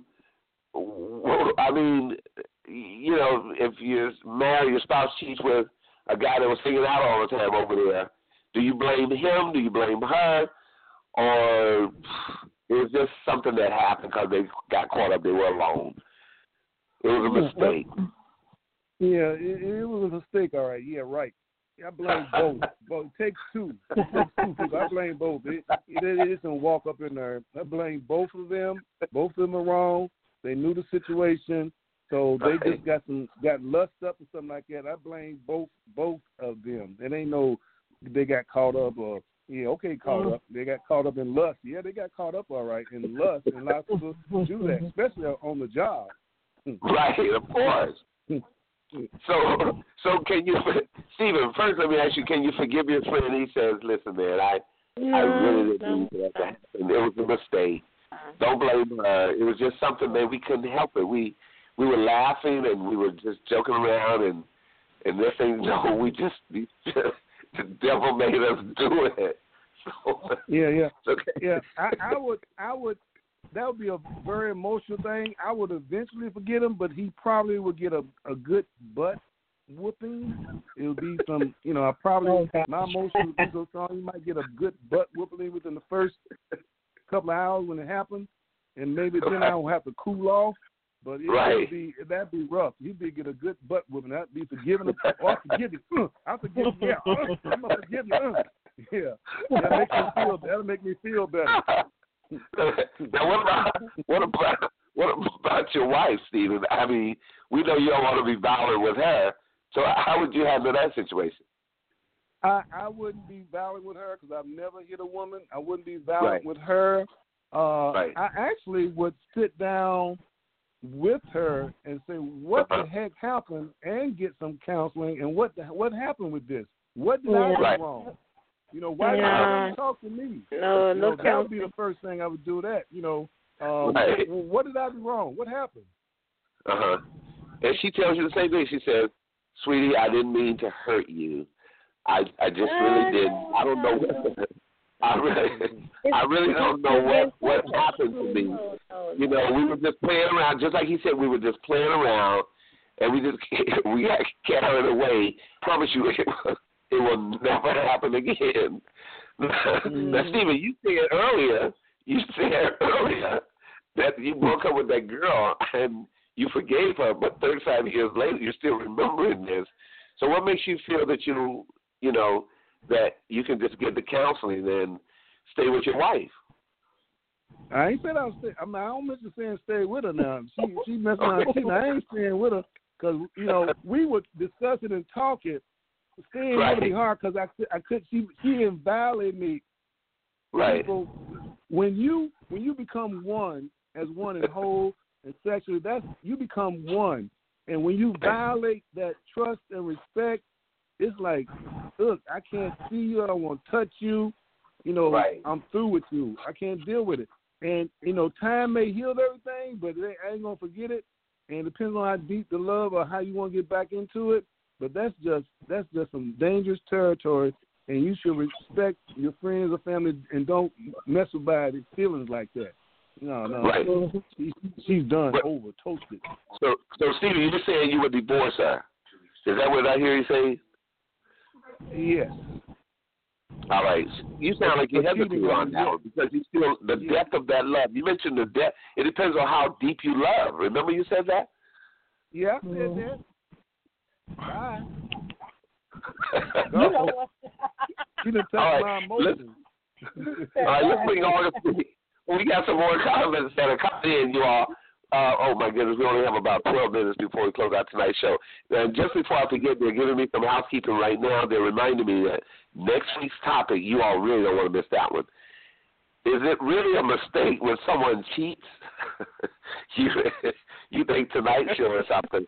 I mean, you know, if you're married, your spouse cheats with a guy that was hanging out all the time over there, do you blame him? Do you blame her? Or is this something that happened because they got caught up, they were alone? It was a mistake. Yeah, it, it was a mistake, all right. Yeah, right. I blame both. But it takes two. It takes two people. I blame both. It, it, it isn't walk up in there. I blame both of them. Both of them are wrong. They knew the situation, so they just got some got lust up or something like that. I blame both both of them. It ain't no they got caught up or yeah, okay, caught mm-hmm. up. They got caught up in lust. Yeah, they got caught up all right in lust, and lots of people do that, especially on the job. Right, of course. So, so can you Stephen, first let me ask you, can you forgive your friend? He says, listen, man, I, No, I really didn't no. mean for that to happen. It was a mistake. Don't blame her. It was just something, man, we couldn't help it. We we were laughing and we were just joking around, and and this thing, no, we just, we just the devil made us do it. So, Yeah, yeah, okay. yeah. I, I would, I would. That would be a very emotional thing. I would eventually forget him, but he probably would get a, a good butt whooping. It would be some, you know, I probably Okay. my emotions would be so strong. You might get a good butt whooping within the first couple of hours when it happens, and maybe then I will have to cool off. But it Right. would be that'd be rough. He'd be get a good butt whooping. That'd be forgiving him. Oh, I forgive you. Uh, I forgive you. Yeah, uh, I'm gonna forgive you. Uh. Yeah, that makes me feel. That'll make me feel better. Now, what about what about what about your wife, Stephen? I mean, we know you don't want to be violent with her. So, how would you handle that situation? I, I wouldn't be violent with her because I've never hit a woman. I wouldn't be violent Right. with her. Uh, Right. I actually would sit down with her and say, "What Uh-huh. the heck happened?" and get some counseling. And what the, what happened with this? What did I Yeah. do Right. wrong? You know, why Yeah. did you talk to me? No, You know, no that would be the counseling. first thing I would do. That you know, um, Right. well, what did I do wrong? What happened? Uh huh. And she tells you the same thing. She says, "Sweetie, I didn't mean to hurt you. I I just really didn't. I don't know what. I really, I really don't know what what happened to me. You know, we were just playing around, just like he said. We were just playing around, and we just we got carried away. Promise you, it, it will never happen again." Mm-hmm. Now, Stephen, you said earlier, you said earlier that you broke up with that girl and you forgave her, but thirty-five years later, you're still remembering this. So, what makes you feel that you, you know, that you can just get the counseling and stay with your wife? I ain't said I was. Stay, I mean, I don't miss saying stay with her now. She she messing around cheating. I ain't staying with her because you know we would discuss it and talk it. Staying Right. would be hard because I could I could she she didn't violate me. Right. People, when you when you become one as one and whole and sexually, that's you become one. And when you violate that trust and respect, it's like, look, I can't see you. I don't want to touch you. You know, Right. I'm through with you. I can't deal with it. And, you know, time may heal everything, but it, I ain't going to forget it. And it depends on how deep the love or how you want to get back into it. But that's just that's just some dangerous territory, and you should respect your friends or family and don't mess with anybody's feelings like that. No, no. Right. She, she's done But- over, toasted. So, so Stevie, you were saying you would divorce her. Is that what I hear you say? Yes. All right. You sound like you're But hesitant cheating on on that you. one because you still the Yeah. depth of that love. You mentioned the depth. It depends on how deep you love. Remember you said that? Yeah, I said that. Bye. You know what? She done touched All right, my emotions. All right, let's bring on. We got some more comments that are coming in, you all. Uh, oh my goodness, we only have about twelve minutes before we close out tonight's show. And just before I forget, they're giving me some housekeeping right now. They're reminding me that next week's topic, you all really don't want to miss that one. Is it really a mistake when someone cheats? you you think tonight's show is something?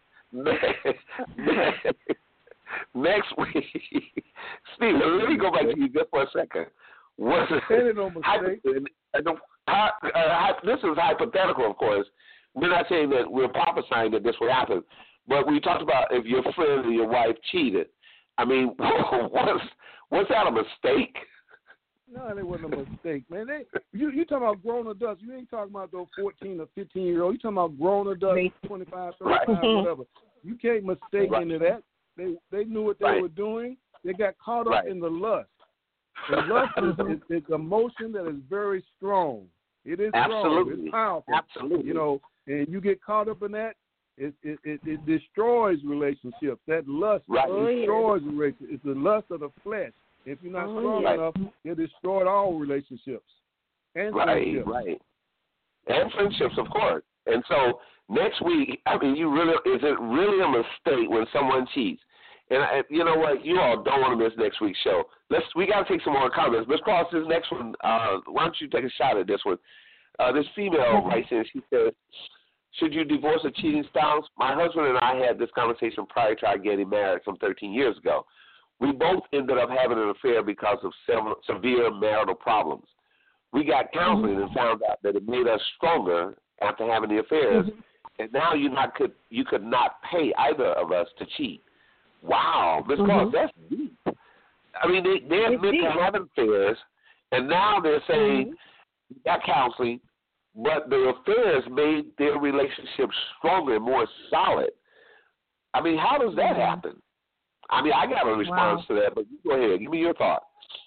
Next week, Stephen, let me go back to you just for a second. Was Ain't no mistake. uh, uh, this is hypothetical, of course. We're not saying that we're prophesying that this will happen, but we talked about if your friend or your wife cheated. I mean, was was that a mistake? No, it wasn't a mistake, man. They, you you talking about grown adults. You ain't talking about those fourteen or fifteen year olds. You talking about grown adults, twenty-five, thirty-five, Right. whatever. You can't mistake Right. into that. They they knew what they Right. were doing. They got caught up Right. in the lust. And lust is, is, is an emotion that is very strong. It is strong. Absolutely. It's powerful. Absolutely. You know, and you get caught up in that, it it, it, it destroys relationships. That lust Right. destroys relationships. It's the lust of the flesh. If you're not Oh, strong yeah. enough, it destroyed all relationships and Right, friendships. right. And friendships, of course. And so next week, I mean, you really is it really a mistake when someone cheats? And I, you know what? You all don't want to miss next week's show. Let's we got to take some more comments. Miss Cross, this next one. Uh, why don't you take a shot at this one? Uh, this female writes in. She says, "Should you divorce a cheating spouse? My husband and I had this conversation prior to our getting married some thirteen years ago. We both ended up having an affair because of several, severe marital problems. We got counseling mm-hmm. and found out that it made us stronger after having the affairs. Mm-hmm. And now you not could you could not pay either of us to cheat. Wow, Miz Clark, mm-hmm. that's deep. I mean, they they admit to having affairs, and now they're saying mm-hmm. we got counseling, but the affairs made their relationship stronger and more solid. I mean, how does that happen? I mean, I got a response wow. to that, but you go ahead. Give me your thought.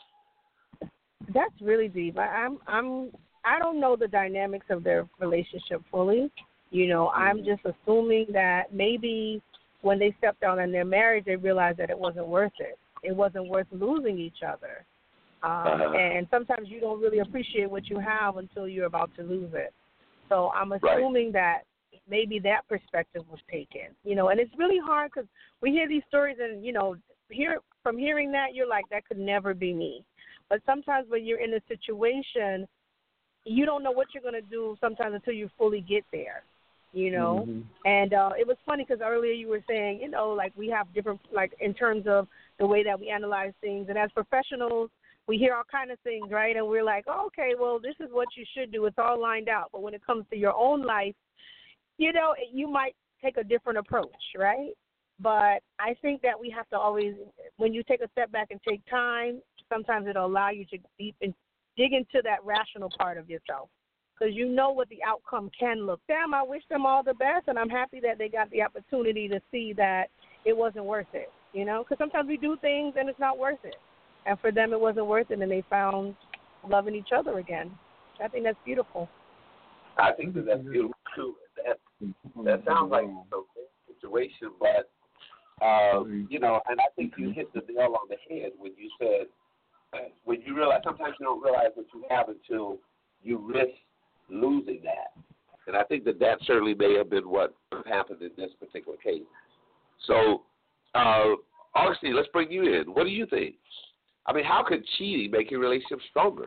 That's really deep. I, I'm, I'm, I don't know the dynamics of their relationship fully. You know, mm-hmm. I'm just assuming that maybe when they stepped down in their marriage, they realized that it wasn't worth it. It wasn't worth losing each other. Um, uh-huh. And sometimes you don't really appreciate what you have until you're about to lose it. So I'm assuming right. that maybe that perspective was taken, you know, and it's really hard because we hear these stories and, you know, hear, from hearing that, you're like, that could never be me. But sometimes when you're in a situation, you don't know what you're going to do sometimes until you fully get there, you know. Mm-hmm. And uh, it was funny because earlier you were saying, you know, like we have different, like in terms of the way that we analyze things. And as professionals, we hear all kind of things, right? And we're like, oh, okay, well, this is what you should do. It's all lined out. But when it comes to your own life, you know, you might take a different approach, right? But I think that we have to always, when you take a step back and take time, sometimes it'll allow you to deep and dig into that rational part of yourself because you know what the outcome can look. Damn, I wish them all the best, and I'm happy that they got the opportunity to see that it wasn't worth it, you know, because sometimes we do things and it's not worth it. And for them, it wasn't worth it, and they found loving each other again. I think that's beautiful. I think that that's beautiful, too. That, that sounds like a situation, but, uh, you know, and I think you hit the nail on the head when you said, when you realize, sometimes you don't realize what you have until you risk losing that. And I think that that certainly may have been what happened in this particular case. So, uh, Augustine, let's bring you in. What do you think? I mean, how could cheating make your relationship stronger?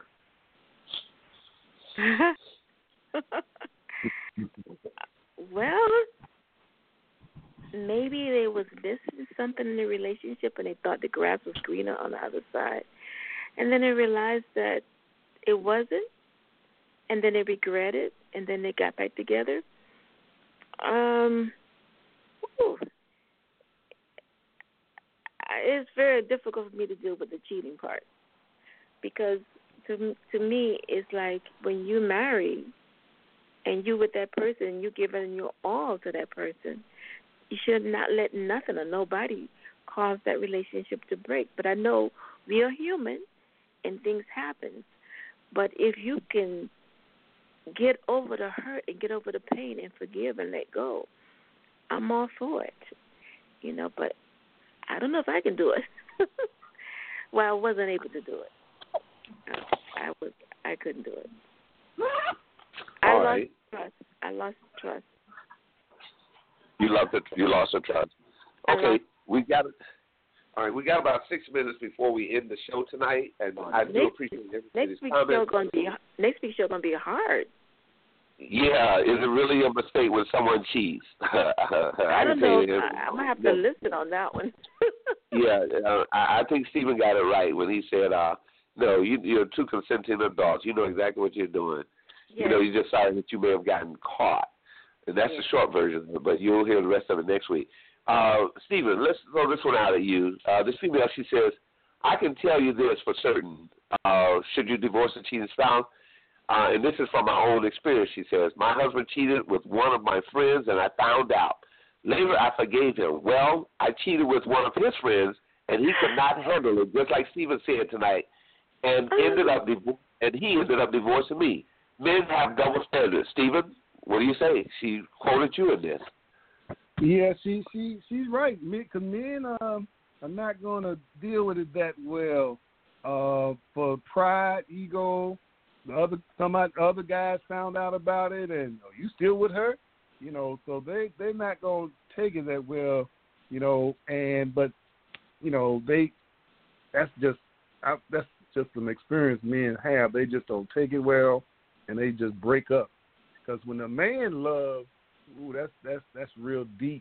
Well, maybe there was missing something in the relationship and they thought the grass was greener on the other side. And then they realized that it wasn't, and then they regretted, and then they got back together. Um, ooh. It's very difficult for me to deal with the cheating part because to to me, it's like when you marry and you with that person, you giving your all to that person. You should not let nothing or nobody cause that relationship to break. But I know we are human and things happen. But if you can get over the hurt and get over the pain and forgive and let go, I'm all for it. You know, but I don't know if I can do it. Well, I wasn't able to do it. I, I was. I couldn't do it. I All lost right. trust. I lost trust. You lost the. You lost the trust. Okay, we got it. All right, we got about six minutes before we end the show tonight, and I do next, appreciate everybody's next week's comments. show going to be next week's show going to be hard. Yeah, is it really a mistake when someone cheats? I, I don't know. I, I'm gonna have to listen on that one. yeah, uh, I, I think Stephen got it right when he said, uh, "No, you, you're two consenting adults. You know exactly what you're doing. Yes. You know, you're just sorry that you may have gotten caught." And that's yes. the short version, but you'll hear the rest of it next week. Uh, Stephen, let's throw this one out at you. Uh, this female, she says, "I can tell you this for certain. Uh, should you divorce a cheating spouse?" Uh, and this is from my own experience, she says. "My husband cheated with one of my friends, and I found out. Later, I forgave him. Well, I cheated with one of his friends, and he could not handle it, just like Stephen said tonight, and ended up div- and he ended up divorcing me. Men have double standards." Stephen, what do you say? She quoted you in this. Yeah, she she she's right. Because men um, are not going to deal with it that well uh, for pride, ego. The other some other guys found out about it, and are you still with her? You know, so they they're not gonna take it that well, you know. And but you know they that's just I, that's just an experience men have. They just don't take it well, and they just break up. Because when a man loves, ooh, that's that's that's real deep.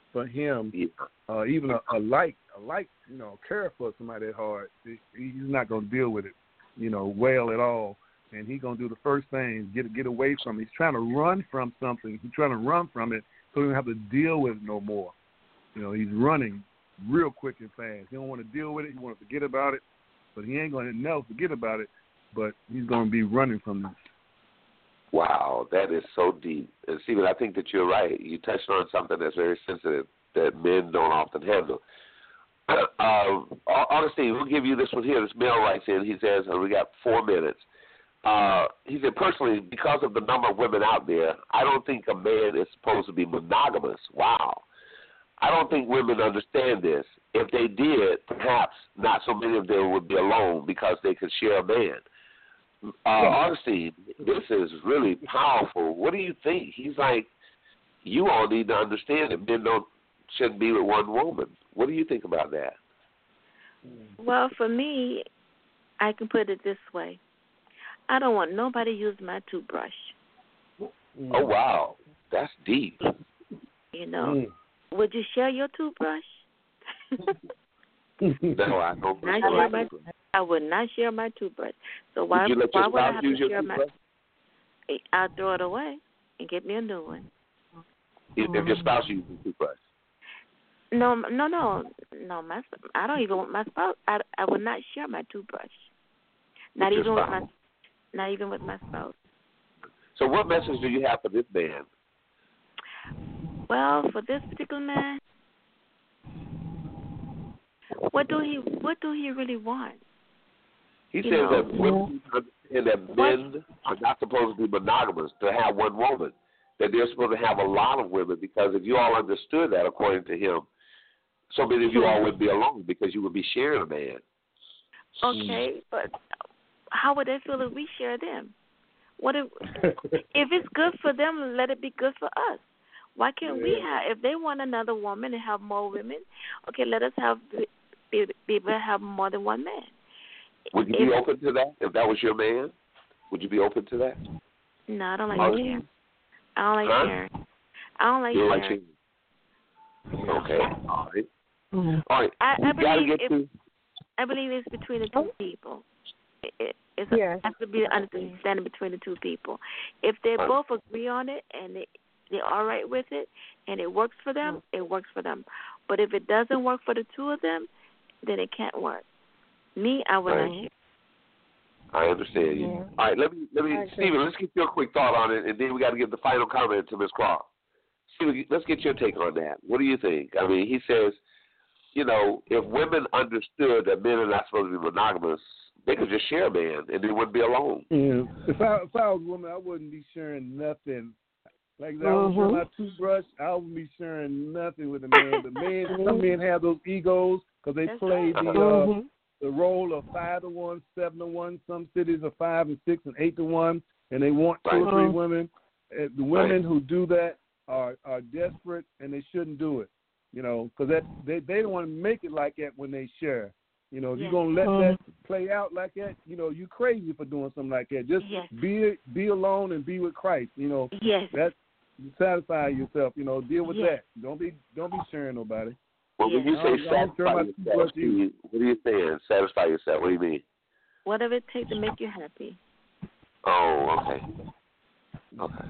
for him, uh, even a, a like, a like, you know, care for somebody that hard. He, he's not going to deal with it, you know, well at all. And he's going to do the first thing, get get away from it. He's trying to run from something. He's trying to run from it so he don't have to deal with it no more. You know, he's running real quick and fast. He don't want to deal with it. He want to forget about it. But he ain't going to never forget about it. But he's going to be running from this. Wow, that is so deep. And Stephen, I think that you're right. You touched on something that's very sensitive that men don't often handle. Uh, honestly, we'll give you this one here. This male writes in. He says, uh, we got four minutes. Uh, he said, personally, because of the number of women out there, I don't think a man is supposed to be monogamous. Wow. I don't think women understand this. If they did, perhaps not so many of them would be alone because they could share a man. Uh, honestly, this is really powerful. What do you think? He's like, you all need to understand that men don't shouldn't be with one woman. What do you think about that? Well, for me, I can put it this way. I don't want nobody using my toothbrush. Oh, wow. That's deep. You know, mm. would you share your toothbrush? No, I don't. Not share my, I would not share my toothbrush. So why, would, why would I have to share toothbrush? my? I'll throw it away and get me a new one. If, if your spouse uses a toothbrush? No, no, no, no. My, I don't even want my spouse. I, I would not share my toothbrush. Not with even with my, not even with my spouse. So, what message do you have for this man? Well, for this particular man, what do he, what do he really want? He you says know, that women understand that men are not supposed to be monogamous to have one woman. That they're supposed to have a lot of women, because if you all understood that, according to him, so many of you all would be alone because you would be sharing a man. Okay, but how would they feel if we share them? What if if it's good for them? Let it be good for us. Why can't yeah. we have? If they want another woman and have more women, okay, let us have be, be able to have more than one man. Would you if, be open to that if that was your man? Would you be open to that? No, I don't like oh. sharing. I don't like huh? sharing. I don't like you sharing. Like sharing. Okay. All right. Mm-hmm. All right. I, I believe get if, to... I believe it's between the two people. It, it, it's yes. has to be an understanding between the two people. If they right. both agree on it and they they're all right with it and it works for them, mm-hmm. it works for them. But if it doesn't work for the two of them, then it can't work. Me, I would right. not share. I understand you. Yeah. All right, let me let me Stephen, let's get your quick thought on it, and then we got to give the final comment to Miz Clark. Stephen, let's get your take on that. What do you think? I mean, he says, you know, if women understood that men are not supposed to be monogamous, they could just share a man and they wouldn't be alone. Yeah. If I if I was a woman, I wouldn't be sharing nothing. Like if I was sharing my toothbrush, I wouldn't be sharing nothing with a man. But men, some men have those egos because they play the. Uh, The role of five to one, seven to one. Some cities are five and six and eight to one, and they want two or three women. Uh, the women who do that are are desperate, and they shouldn't do it. You know, because that they they don't want to make it like that when they share. You know, if yes. you're gonna let that play out like that, you know, you crazy for doing something like that. Just yes. be be alone and be with Christ. You know, yes. that satisfy yourself. You know, deal with yes. that. Don't be don't be sharing nobody. Well, when you say satisfy yourself, you, what are you saying? Satisfy yourself. What do you mean? Whatever it takes to make you happy. Oh, okay. Okay.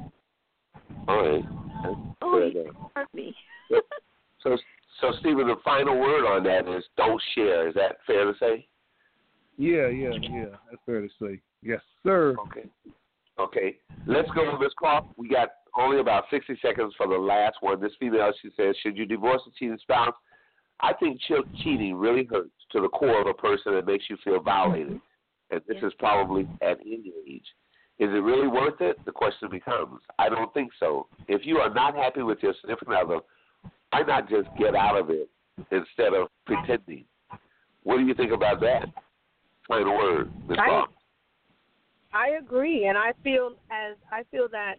All right. Oh, you hurt me. so, so, so, Stephen, the final word on that is don't share. Is that fair to say? Yeah, yeah, yeah. That's fair to say. Yes, sir. Okay. Okay. Let's go to Miz Clark. We got only about sixty seconds for the last one. This female, she says, should you divorce a cheating spouse? I think cheating really hurts to the core of a person and makes you feel violated. And this is probably at any age. Is it really worth it? The question becomes, I don't think so. If you are not happy with your significant other, why not just get out of it instead of pretending? What do you think about that? Final word, Miz Clark. I agree, and I feel as I feel that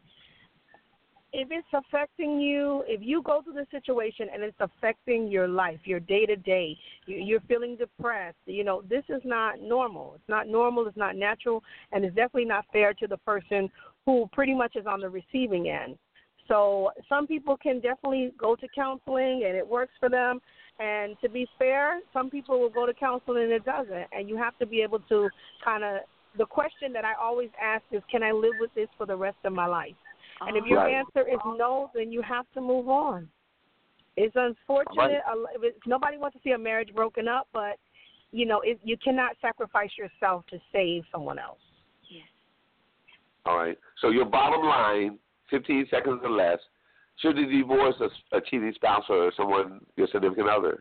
if it's affecting you, if you go through the situation and it's affecting your life, your day-to-day, you're feeling depressed, you know, this is not normal. It's not normal. It's not natural, and it's definitely not fair to the person who pretty much is on the receiving end. So some people can definitely go to counseling and it works for them. And to be fair, some people will go to counseling and it doesn't. And you have to be able to kind of, the question that I always ask is, can I live with this for the rest of my life? And if your right. answer is no, then you have to move on. It's unfortunate. Right. Nobody wants to see a marriage broken up, but, you know, it, you cannot sacrifice yourself to save someone else. Yes. All right. So your bottom line, fifteen seconds or less, should you divorce a, a cheating spouse or someone, your significant other?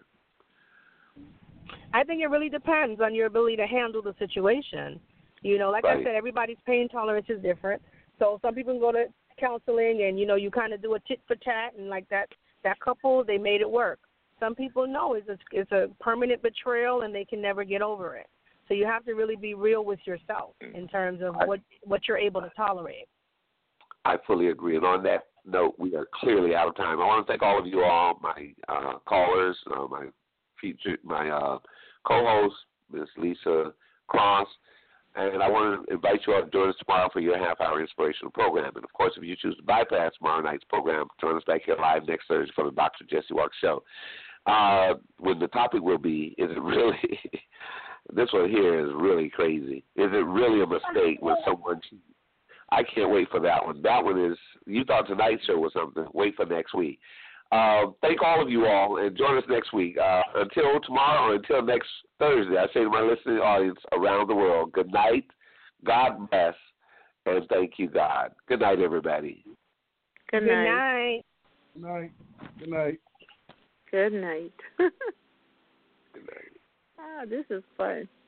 I think it really depends on your ability to handle the situation. You know, like right. I said, everybody's pain tolerance is different. So some people can go to counseling and, you know, you kind of do a tit for tat, and like that, that couple, they made it work. Some people know it's a, it's a permanent betrayal and they can never get over it. So you have to really be real with yourself in terms of I, what, what you're able to tolerate. I fully agree. And on that note, we are clearly out of time. I want to thank all of you all, my uh, callers, uh, my featured, my uh, co-host, Miz Lisa Cross, and I want to invite you all to join us tomorrow for your half-hour inspirational program. And, of course, if you choose to bypass tomorrow night's program, join us back here live next Thursday for the Doctor Jesse Walker Show. Uh, when the topic will be, is it really, this one here is really crazy. Is it really a mistake when someone cheats? I can't wait for that one. That one is, you thought tonight's show was something. Wait for next week. Uh, thank all of you all, and join us next week. Uh, until tomorrow or until next Thursday, I say to my listening audience around the world, good night, God bless, and thank you, God. Good night, everybody. Good night. Good night. Good night. Good night. Good night. Good night. Ah, this is fun.